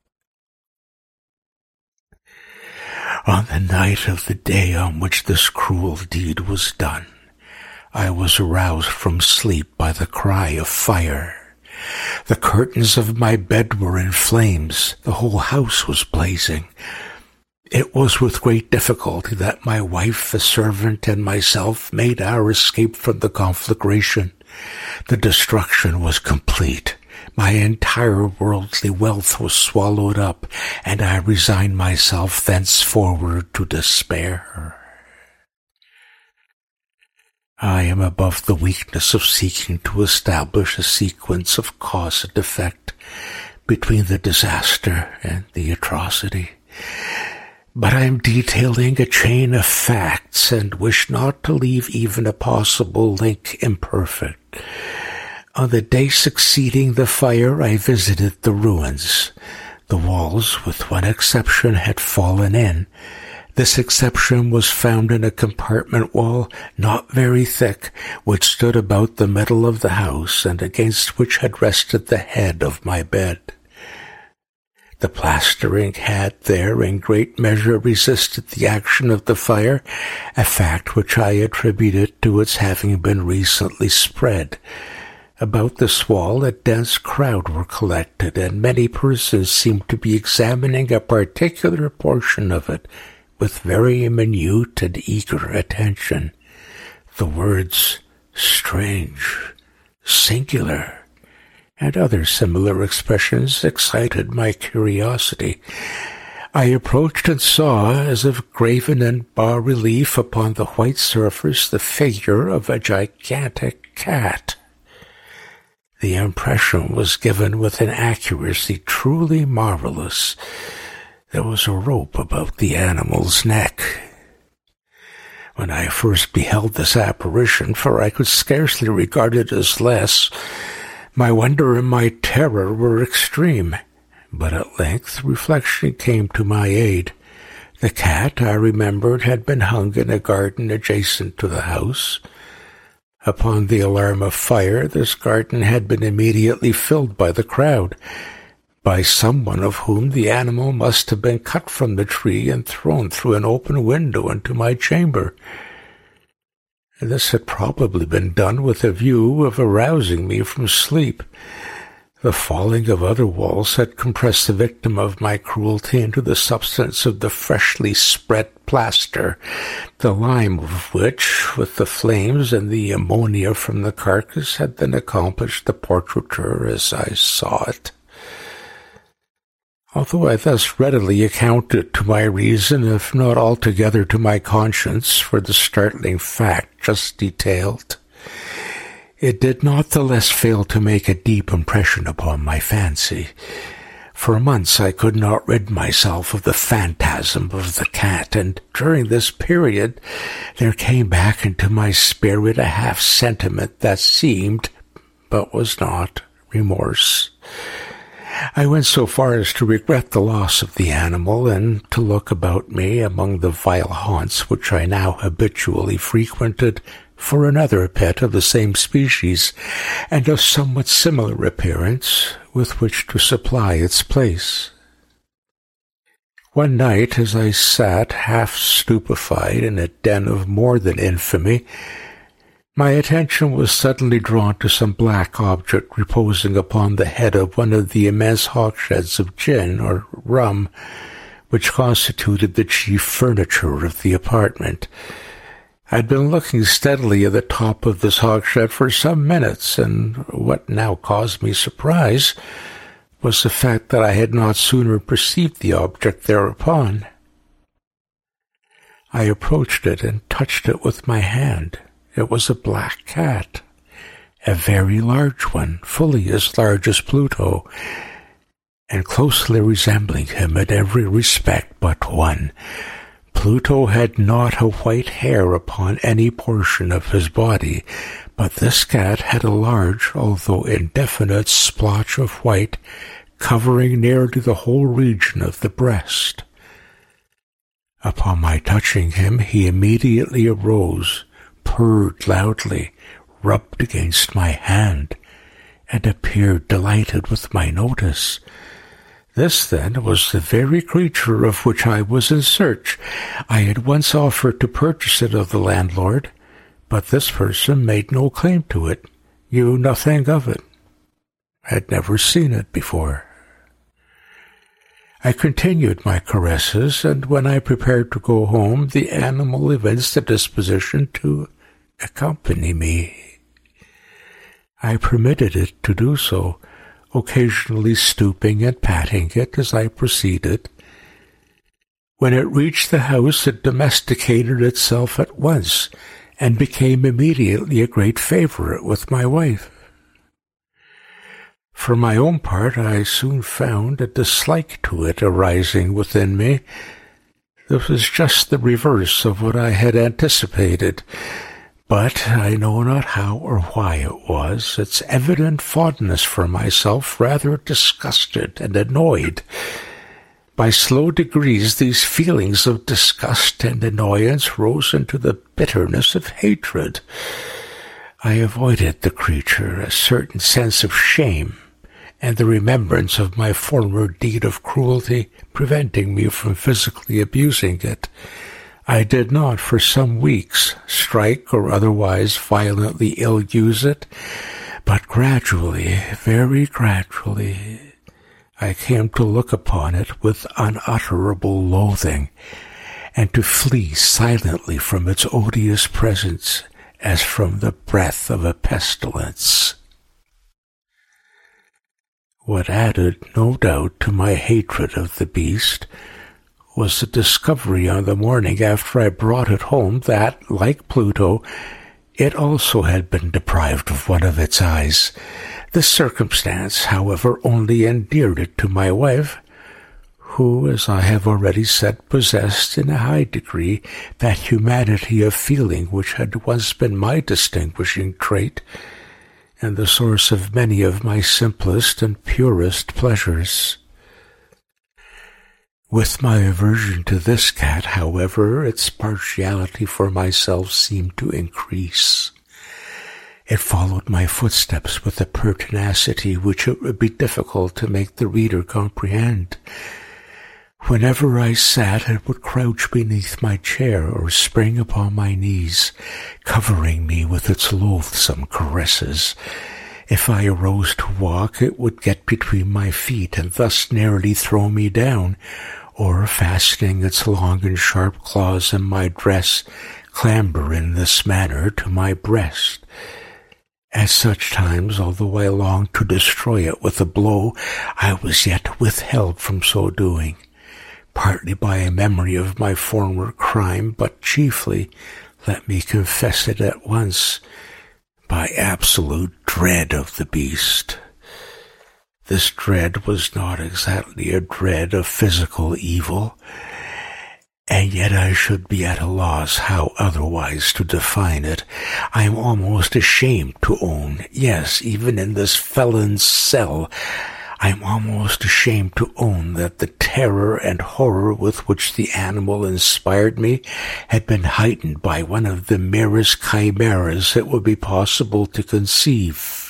On the night of the day on which this cruel deed was done, I was aroused from sleep by the cry of fire. The curtains of my bed were in flames. The whole house was blazing. It was with great difficulty that my wife, the servant, and myself made our escape from the conflagration. The destruction was complete. My entire worldly wealth was swallowed up, and I resigned myself thenceforward to despair. I am above the weakness of seeking to establish a sequence of cause and effect between the disaster and the atrocity. But I am detailing a chain of facts and wish not to leave even a possible link imperfect. On the day succeeding the fire, I visited the ruins. The walls, with one exception, had fallen in. This exception was found in a compartment wall, not very thick, which stood about the middle of the house, and against which had rested the head of my bed. The plastering had there in great measure resisted the action of the fire, a fact which I attributed to its having been recently spread. About this wall a dense crowd were collected, and many persons seemed to be examining a particular portion of it with very minute and eager attention. The words strange, singular, and other similar expressions excited my curiosity. I approached and saw, as if graven in bas-relief upon the white surface, the figure of a gigantic cat. The impression was given with an accuracy truly marvelous. There was a rope about the animal's neck. When I first beheld this apparition, for I could scarcely regard it as less, my wonder and my terror were extreme. But at length reflection came to my aid. The cat, I remembered, had been hung in a garden adjacent to the house. Upon the alarm of fire, this garden had been immediately filled by the crowd, by someone of whom the animal must have been cut from the tree and thrown through an open window into my chamber. This had probably been done with a view of arousing me from sleep. The falling of other walls had compressed the victim of my cruelty into the substance of the freshly spread plaster, the lime of which, with the flames and the ammonia from the carcass, had then accomplished the portraiture as I saw it. Although I thus readily accounted to my reason, if not altogether to my conscience, for the startling fact just detailed, it did not the less fail to make a deep impression upon my fancy. For months I could not rid myself of the phantasm of the cat, and during this period there came back into my spirit a half-sentiment that seemed, but was not, remorse. I went so far as to regret the loss of the animal, and to look about me among the vile haunts which I now habitually frequented for another pet of the same species, and of somewhat similar appearance, with which to supply its place. One night, as I sat half stupefied in a den of more than infamy, My attention was suddenly drawn to some black object reposing upon the head of one of the immense hogsheads of gin or rum, which constituted the chief furniture of the apartment. I'd been looking steadily at the top of this hogshead for some minutes, and what now caused me surprise was the fact that I had not sooner perceived the object thereupon. I approached it and touched it with my hand. It was a black cat, a very large one, fully as large as Pluto, and closely resembling him in every respect but one. Pluto had not a white hair upon any portion of his body, but this cat had a large, although indefinite, splotch of white covering nearly the whole region of the breast. Upon my touching him, he immediately arose, purred loudly, rubbed against my hand, and appeared delighted with my notice. This, then, was the very creature of which I was in search. I had once offered to purchase it of the landlord, but this person made no claim to it, knew nothing of it, had never seen it before. I continued my caresses, and when I prepared to go home, the animal evinced a disposition to accompany me. I permitted it to do so, occasionally stooping and patting it as I proceeded. When it reached the house, it domesticated itself at once, and became immediately a great favorite with my wife. For my own part, I soon found a dislike to it arising within me. This was just the reverse of what I had anticipated, but I know not how or why it was. Its evident fondness for myself rather disgusted and annoyed. By slow degrees, these feelings of disgust and annoyance rose into the bitterness of hatred. I avoided the creature, a certain sense of shame, and the remembrance of my former deed of cruelty preventing me from physically abusing it. I did not, for some weeks, strike or otherwise violently ill-use it, but gradually, very gradually, I came to look upon it with unutterable loathing, and to flee silently from its odious presence as from the breath of a pestilence. What added, no doubt, to my hatred of the beast was the discovery on the morning after I brought it home that, like Pluto, it also had been deprived of one of its eyes. This circumstance, however, only endeared it to my wife, who, as I have already said, possessed in a high degree that humanity of feeling which had once been my distinguishing trait, and the source of many of my simplest and purest pleasures. With my aversion to this cat, however, its partiality for myself seemed to increase. It followed my footsteps with a pertinacity which it would be difficult to make the reader comprehend. Whenever I sat, it would crouch beneath my chair or spring upon my knees, covering me with its loathsome caresses. If I arose to walk, it would get between my feet and thus nearly throw me down, or, fastening its long and sharp claws in my dress, clamber in this manner to my breast. At such times, although I longed to destroy it with a blow, I was yet withheld from so doing, partly by a memory of my former crime, but chiefly, let me confess it at once, by absolute dread of the beast. This dread was not exactly a dread of physical evil, and yet I should be at a loss how otherwise to define it. I am almost ashamed to own, yes, even in this felon's cell, I am almost ashamed to own that the terror and horror with which the animal inspired me had been heightened by one of the merest chimeras it would be possible to conceive.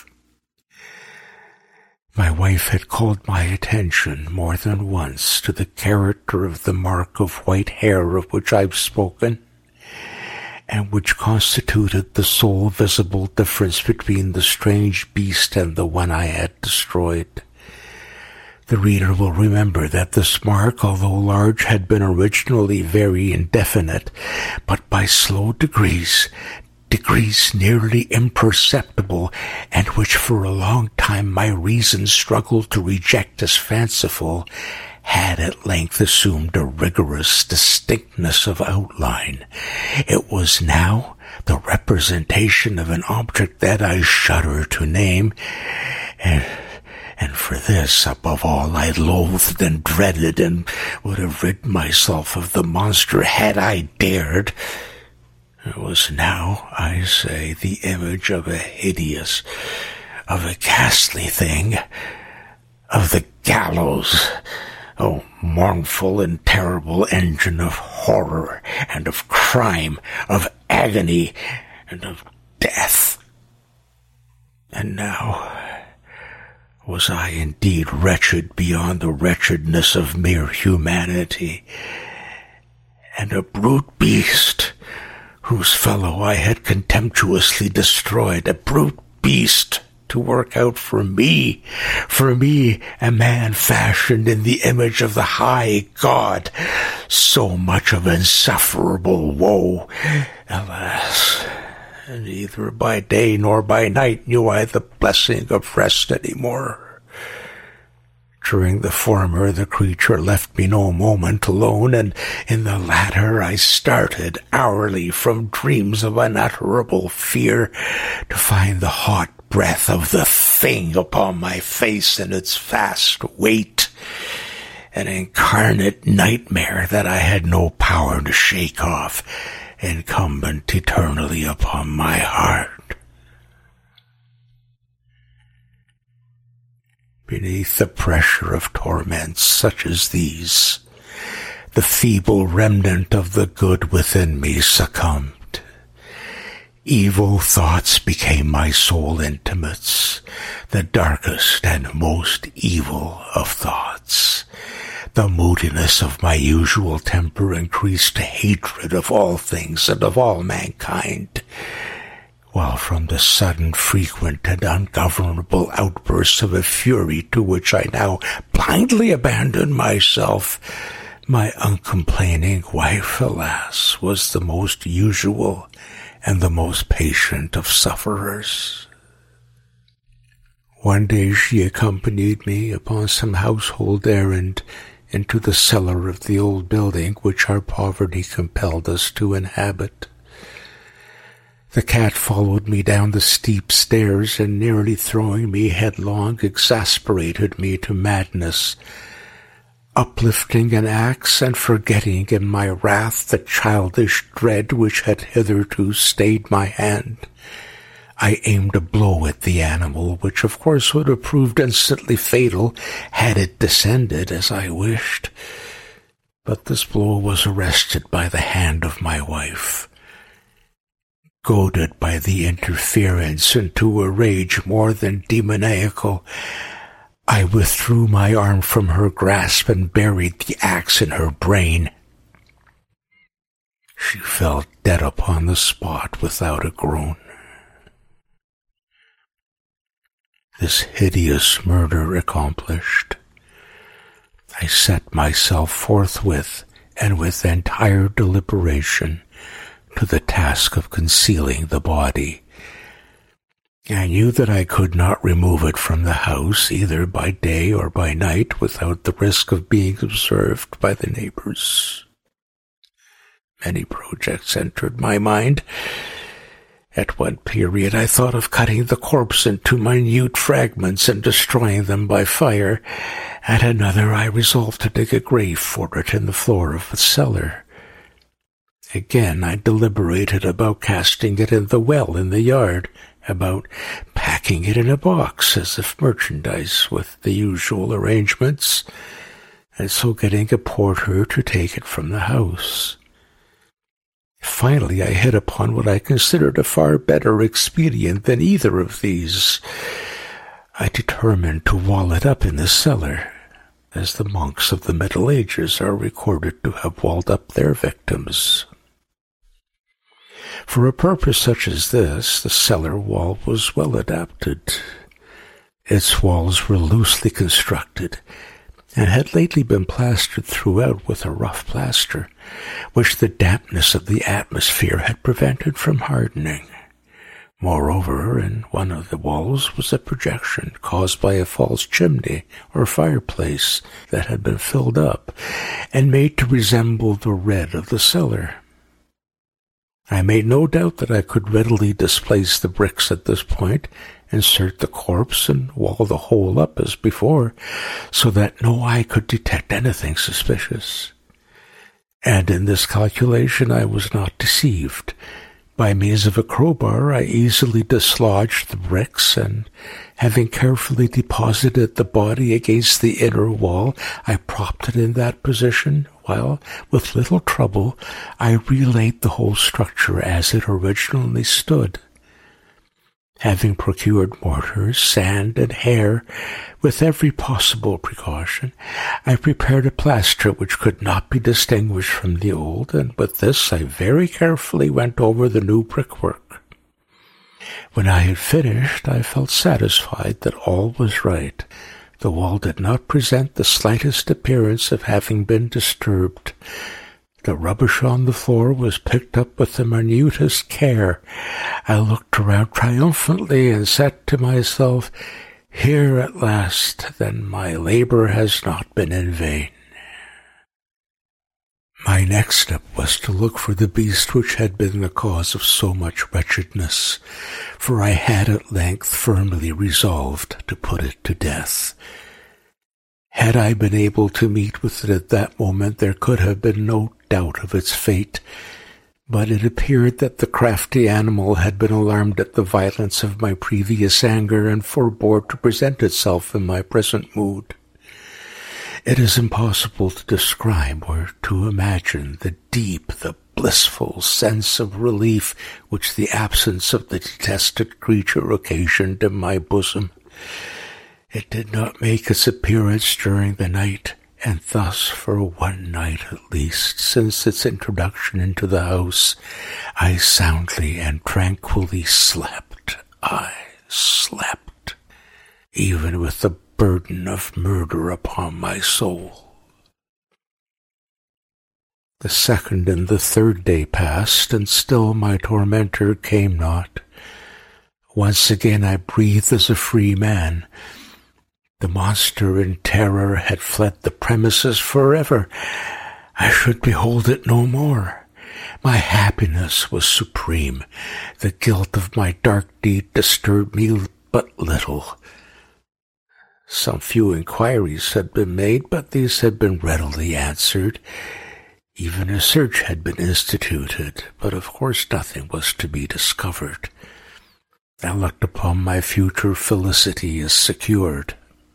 My wife had called my attention more than once to the character of the mark of white hair of which I've spoken, and which constituted the sole visible difference between the strange beast and the one I had destroyed. The reader will remember that this mark, although large, had been originally very indefinite, but by slow degrees nearly imperceptible, and which for a long time my reason struggled to reject as fanciful, had at length assumed a rigorous distinctness of outline. It was now the representation of an object that I shudder to name, and for this, above all, I loathed and dreaded, and would have rid myself of the monster had I dared. It was now, I say, the image of a hideous, of a ghastly thing, of the gallows, O mournful and terrible engine of horror and of crime, of agony and of death. And now was I indeed wretched beyond the wretchedness of mere humanity, and a brute beast whose fellow I had contemptuously destroyed, a brute beast to work out for me, a man fashioned in the image of the high God, so much of insufferable woe. Alas, neither by day nor by night knew I the blessing of rest any more. During the former, the creature left me no moment alone, and in the latter I started hourly from dreams of unutterable fear to find the hot breath of the thing upon my face and its vast weight, an incarnate nightmare that I had no power to shake off, incumbent eternally upon my heart. Beneath the pressure of torments such as these, the feeble remnant of the good within me succumbed. Evil thoughts became my sole intimates, the darkest and most evil of thoughts. The moodiness of my usual temper increased to hatred of all things and of all mankind, while from the sudden, frequent, and ungovernable outbursts of a fury to which I now blindly abandoned myself, my uncomplaining wife, alas, was the most usual and the most patient of sufferers. One day she accompanied me upon some household errand into the cellar of the old building which our poverty compelled us to inhabit. The cat followed me down the steep stairs, and nearly throwing me headlong, exasperated me to madness. Uplifting an axe and forgetting in my wrath the childish dread which had hitherto stayed my hand, I aimed a blow at the animal, which of course would have proved instantly fatal had it descended as I wished. But this blow was arrested by the hand of my wife. Goaded by the interference into a rage more than demoniacal, I withdrew my arm from her grasp and buried the axe in her brain. She fell dead upon the spot without a groan. This hideous murder accomplished, I set myself forthwith and with entire deliberation to the task of concealing the body. I knew that I could not remove it from the house, either by day or by night, without the risk of being observed by the neighbors. Many projects entered my mind. At one period I thought of cutting the corpse into minute fragments and destroying them by fire. At another I resolved to dig a grave for it in the floor of the cellar. Again I deliberated about casting it in the well in the yard, about packing it in a box as if merchandise with the usual arrangements, and so getting a porter to take it from the house. Finally I hit upon what I considered a far better expedient than either of these. I determined to wall it up in the cellar, as the monks of the Middle Ages are recorded to have walled up their victims. For a purpose such as this, the cellar wall was well adapted. Its walls were loosely constructed, and had lately been plastered throughout with a rough plaster, which the dampness of the atmosphere had prevented from hardening. Moreover, in one of the walls was a projection caused by a false chimney or fireplace that had been filled up and made to resemble the red of the cellar. I made no doubt that I could readily displace the bricks at this point, insert the corpse, and wall the hole up as before, so that no eye could detect anything suspicious. And in this calculation I was not deceived. By means of a crowbar, I easily dislodged the bricks, and, having carefully deposited the body against the inner wall, I propped it in that position, while, with little trouble, I relaid the whole structure as it originally stood. Having procured mortar, sand, and hair, with every possible precaution, I prepared a plaster which could not be distinguished from the old, and with this I very carefully went over the new brickwork. When I had finished, I felt satisfied that all was right. The wall did not present the slightest appearance of having been disturbed. The rubbish on the floor was picked up with the minutest care. I looked around triumphantly and said to myself, "Here at last, then my labor has not been in vain." My next step was to look for the beast which had been the cause of so much wretchedness, for I had at length firmly resolved to put it to death. Had I been able to meet with it at that moment, there could have been no doubt of its fate, but it appeared that the crafty animal had been alarmed at the violence of my previous anger and forbore to present itself in my present mood. It is impossible to describe or to imagine the deep, the blissful sense of relief which the absence of the detested creature occasioned in my bosom. It did not make its appearance during the night, and thus for one night at least, since its introduction into the house, I soundly and tranquilly slept. I slept, even with the burden of murder upon my soul. The second and the third day passed, and still my tormentor came not. Once again I breathed as a free man. The monster in terror had fled the premises forever. I should behold it no more. My happiness was supreme. The guilt of my dark deed disturbed me but little. Some few inquiries had been made, but these had been readily answered. Even a search had been instituted, but of course nothing was to be discovered. I looked upon my future felicity as secured.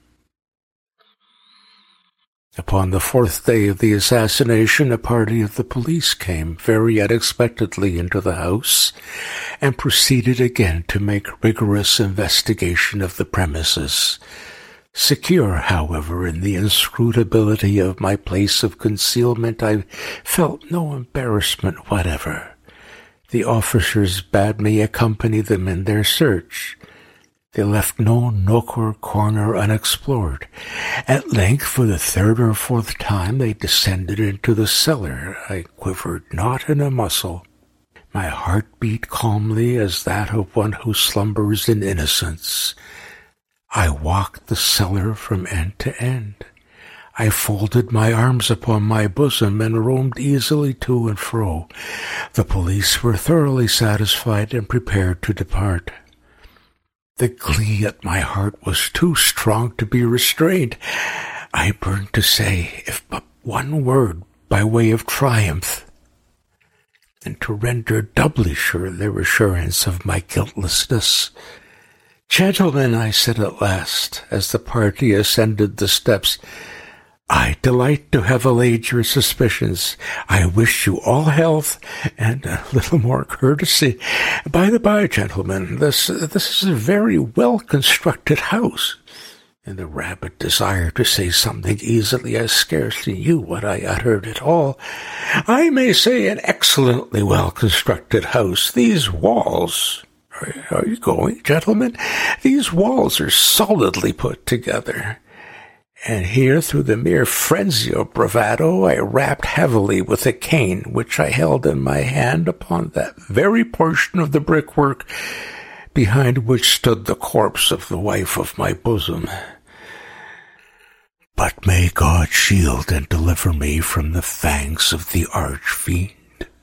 Upon the fourth day of the assassination, a party of the police came very unexpectedly into the house and proceeded again to make rigorous investigation of the premises. Secure, however, in the inscrutability of my place of concealment, I felt no embarrassment whatever. The officers bade me accompany them in their search. They left no nook or corner unexplored. At length, for the third or fourth time, they descended into the cellar. I quivered not in a muscle. My heart beat calmly as that of one who slumbers in innocence. I walked the cellar from end to end. I folded my arms upon my bosom and roamed easily to and fro. The police were thoroughly satisfied and prepared to depart. The glee at my heart was too strong to be restrained. I burned to say, if but one word, by way of triumph, and to render doubly sure their assurance of my guiltlessness. "Gentlemen," I said at last, as the party ascended the steps, "I delight to have allayed your suspicions. I wish you all health and a little more courtesy. By the by, gentlemen, this is a very well-constructed house. In the rapid desire to say something easily, I scarcely knew what I uttered at all. I may say an excellently well-constructed house. These walls... Are you going, gentlemen? These walls are solidly put together. And here, through the mere frenzy of bravado, I rapped heavily with a cane which I held in my hand upon that very portion of the brickwork behind which stood the corpse of the wife of my bosom. But may God shield and deliver me from the fangs of the arch-fiend.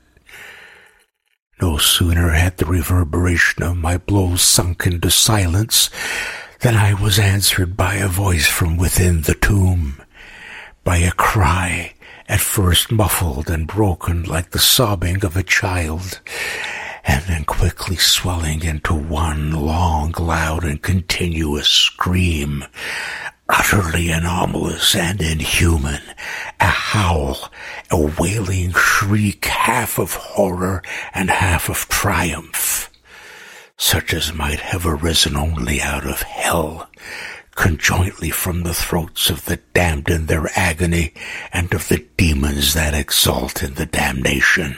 No sooner had the reverberation of my blows sunk into silence than I was answered by a voice from within the tomb, by a cry at first muffled and broken like the sobbing of a child, and then quickly swelling into one long, loud, and continuous scream, utterly anomalous and inhuman, a howl, a wailing shriek, half of horror and half of triumph, such as might have arisen only out of hell, conjointly from the throats of the damned in their agony and of the demons that exult in the damnation.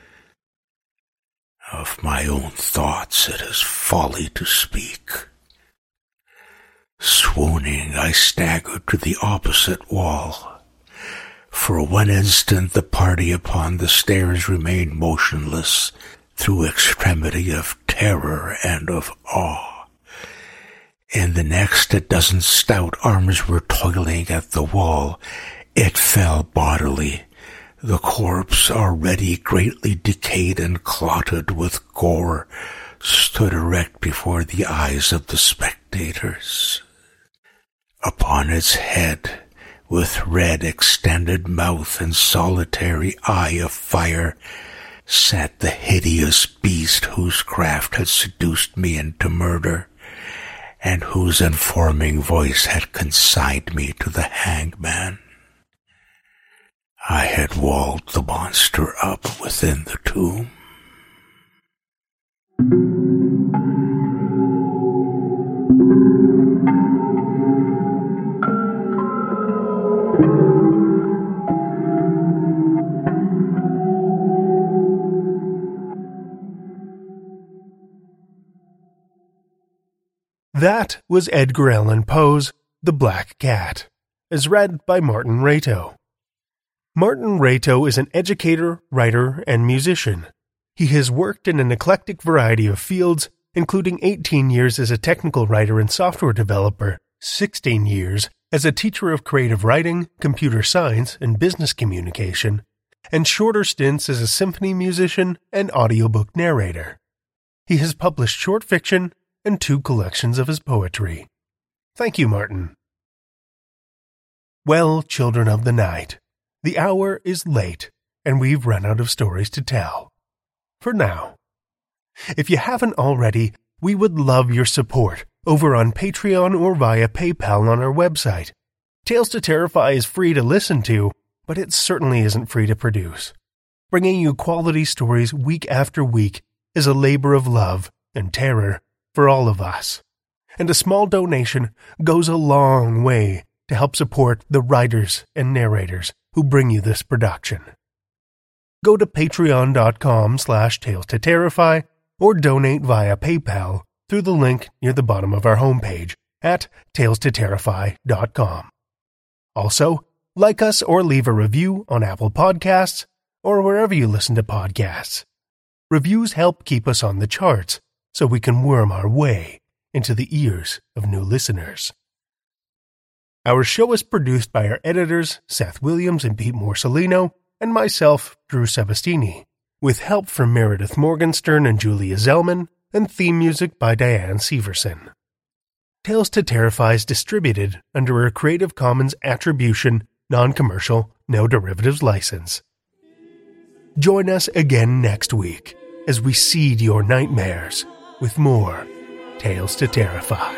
Of my own thoughts it is folly to speak. Swooning, I staggered to the opposite wall. For 1 instant the party upon the stairs remained motionless through extremity of terror and of awe. In the next, a dozen stout arms were toiling at the wall. It fell bodily. The corpse, already greatly decayed and clotted with gore, stood erect before the eyes of the spectators. Upon its head, with red extended mouth and solitary eye of fire, sat the hideous beast whose craft had seduced me into murder, and whose informing voice had consigned me to the hangman. I had walled the monster up within the tomb. That was Edgar Allan Poe's The Black Cat, as read by Martin Rato. Martin Rato is an educator, writer, and musician. He has worked in an eclectic variety of fields, including 18 years as a technical writer and software developer, 16 years as a teacher of creative writing, computer science, and business communication, and shorter stints as a symphony musician and audiobook narrator. He has published short fiction and 2 collections of his poetry. Thank you, Martin. Well, children of the night, the hour is late, and we've run out of stories to tell. For now. If you haven't already, we would love your support over on Patreon or via PayPal on our website. Tales to Terrify is free to listen to, but it certainly isn't free to produce. Bringing you quality stories week after week is a labor of love and terror for all of us. And a small donation goes a long way to help support the writers and narrators who bring you this production. Go to patreon.com/Tales to Terrify or donate via PayPal through the link near the bottom of our homepage at talestoterrify.com. Also, like us or leave a review on Apple Podcasts or wherever you listen to podcasts. Reviews help keep us on the charts so we can worm our way into the ears of new listeners. Our show is produced by our editors, Seth Williams and Pete Morcellino, and myself, Drew Sebastini, with help from Meredith Morgenstern and Julia Zellman, and theme music by Diane Severson. Tales to Terrify is distributed under a Creative Commons Attribution, Non-Commercial, No Derivatives license. Join us again next week as we seed your nightmares with more Tales to Terrify.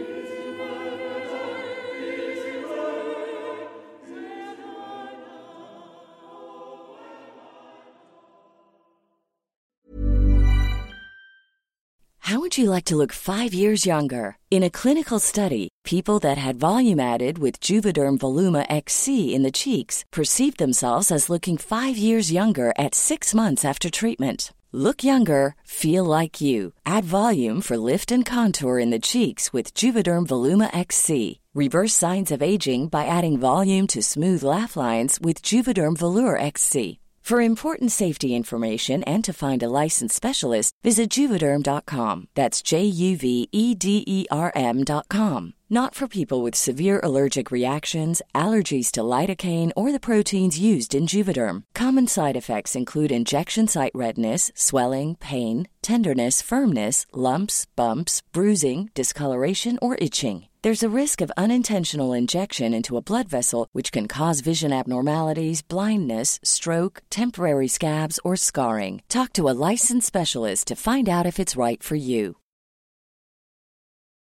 How would you like to look 5 years younger? In a clinical study, people that had volume added with Juvederm Voluma XC in the cheeks perceived themselves as looking 5 years younger at 6 months after treatment. Look younger, feel like you. Add volume for lift and contour in the cheeks with Juvederm Voluma XC. Reverse signs of aging by adding volume to smooth laugh lines with Juvederm Volure XC. For important safety information and to find a licensed specialist, visit Juvederm.com. That's JUVEDERM.com. Not for people with severe allergic reactions, allergies to lidocaine, or the proteins used in Juvederm. Common side effects include injection site redness, swelling, pain, tenderness, firmness, lumps, bumps, bruising, discoloration, or itching. There's a risk of unintentional injection into a blood vessel, which can cause vision abnormalities, blindness, stroke, temporary scabs, or scarring. Talk to a licensed specialist to find out if it's right for you.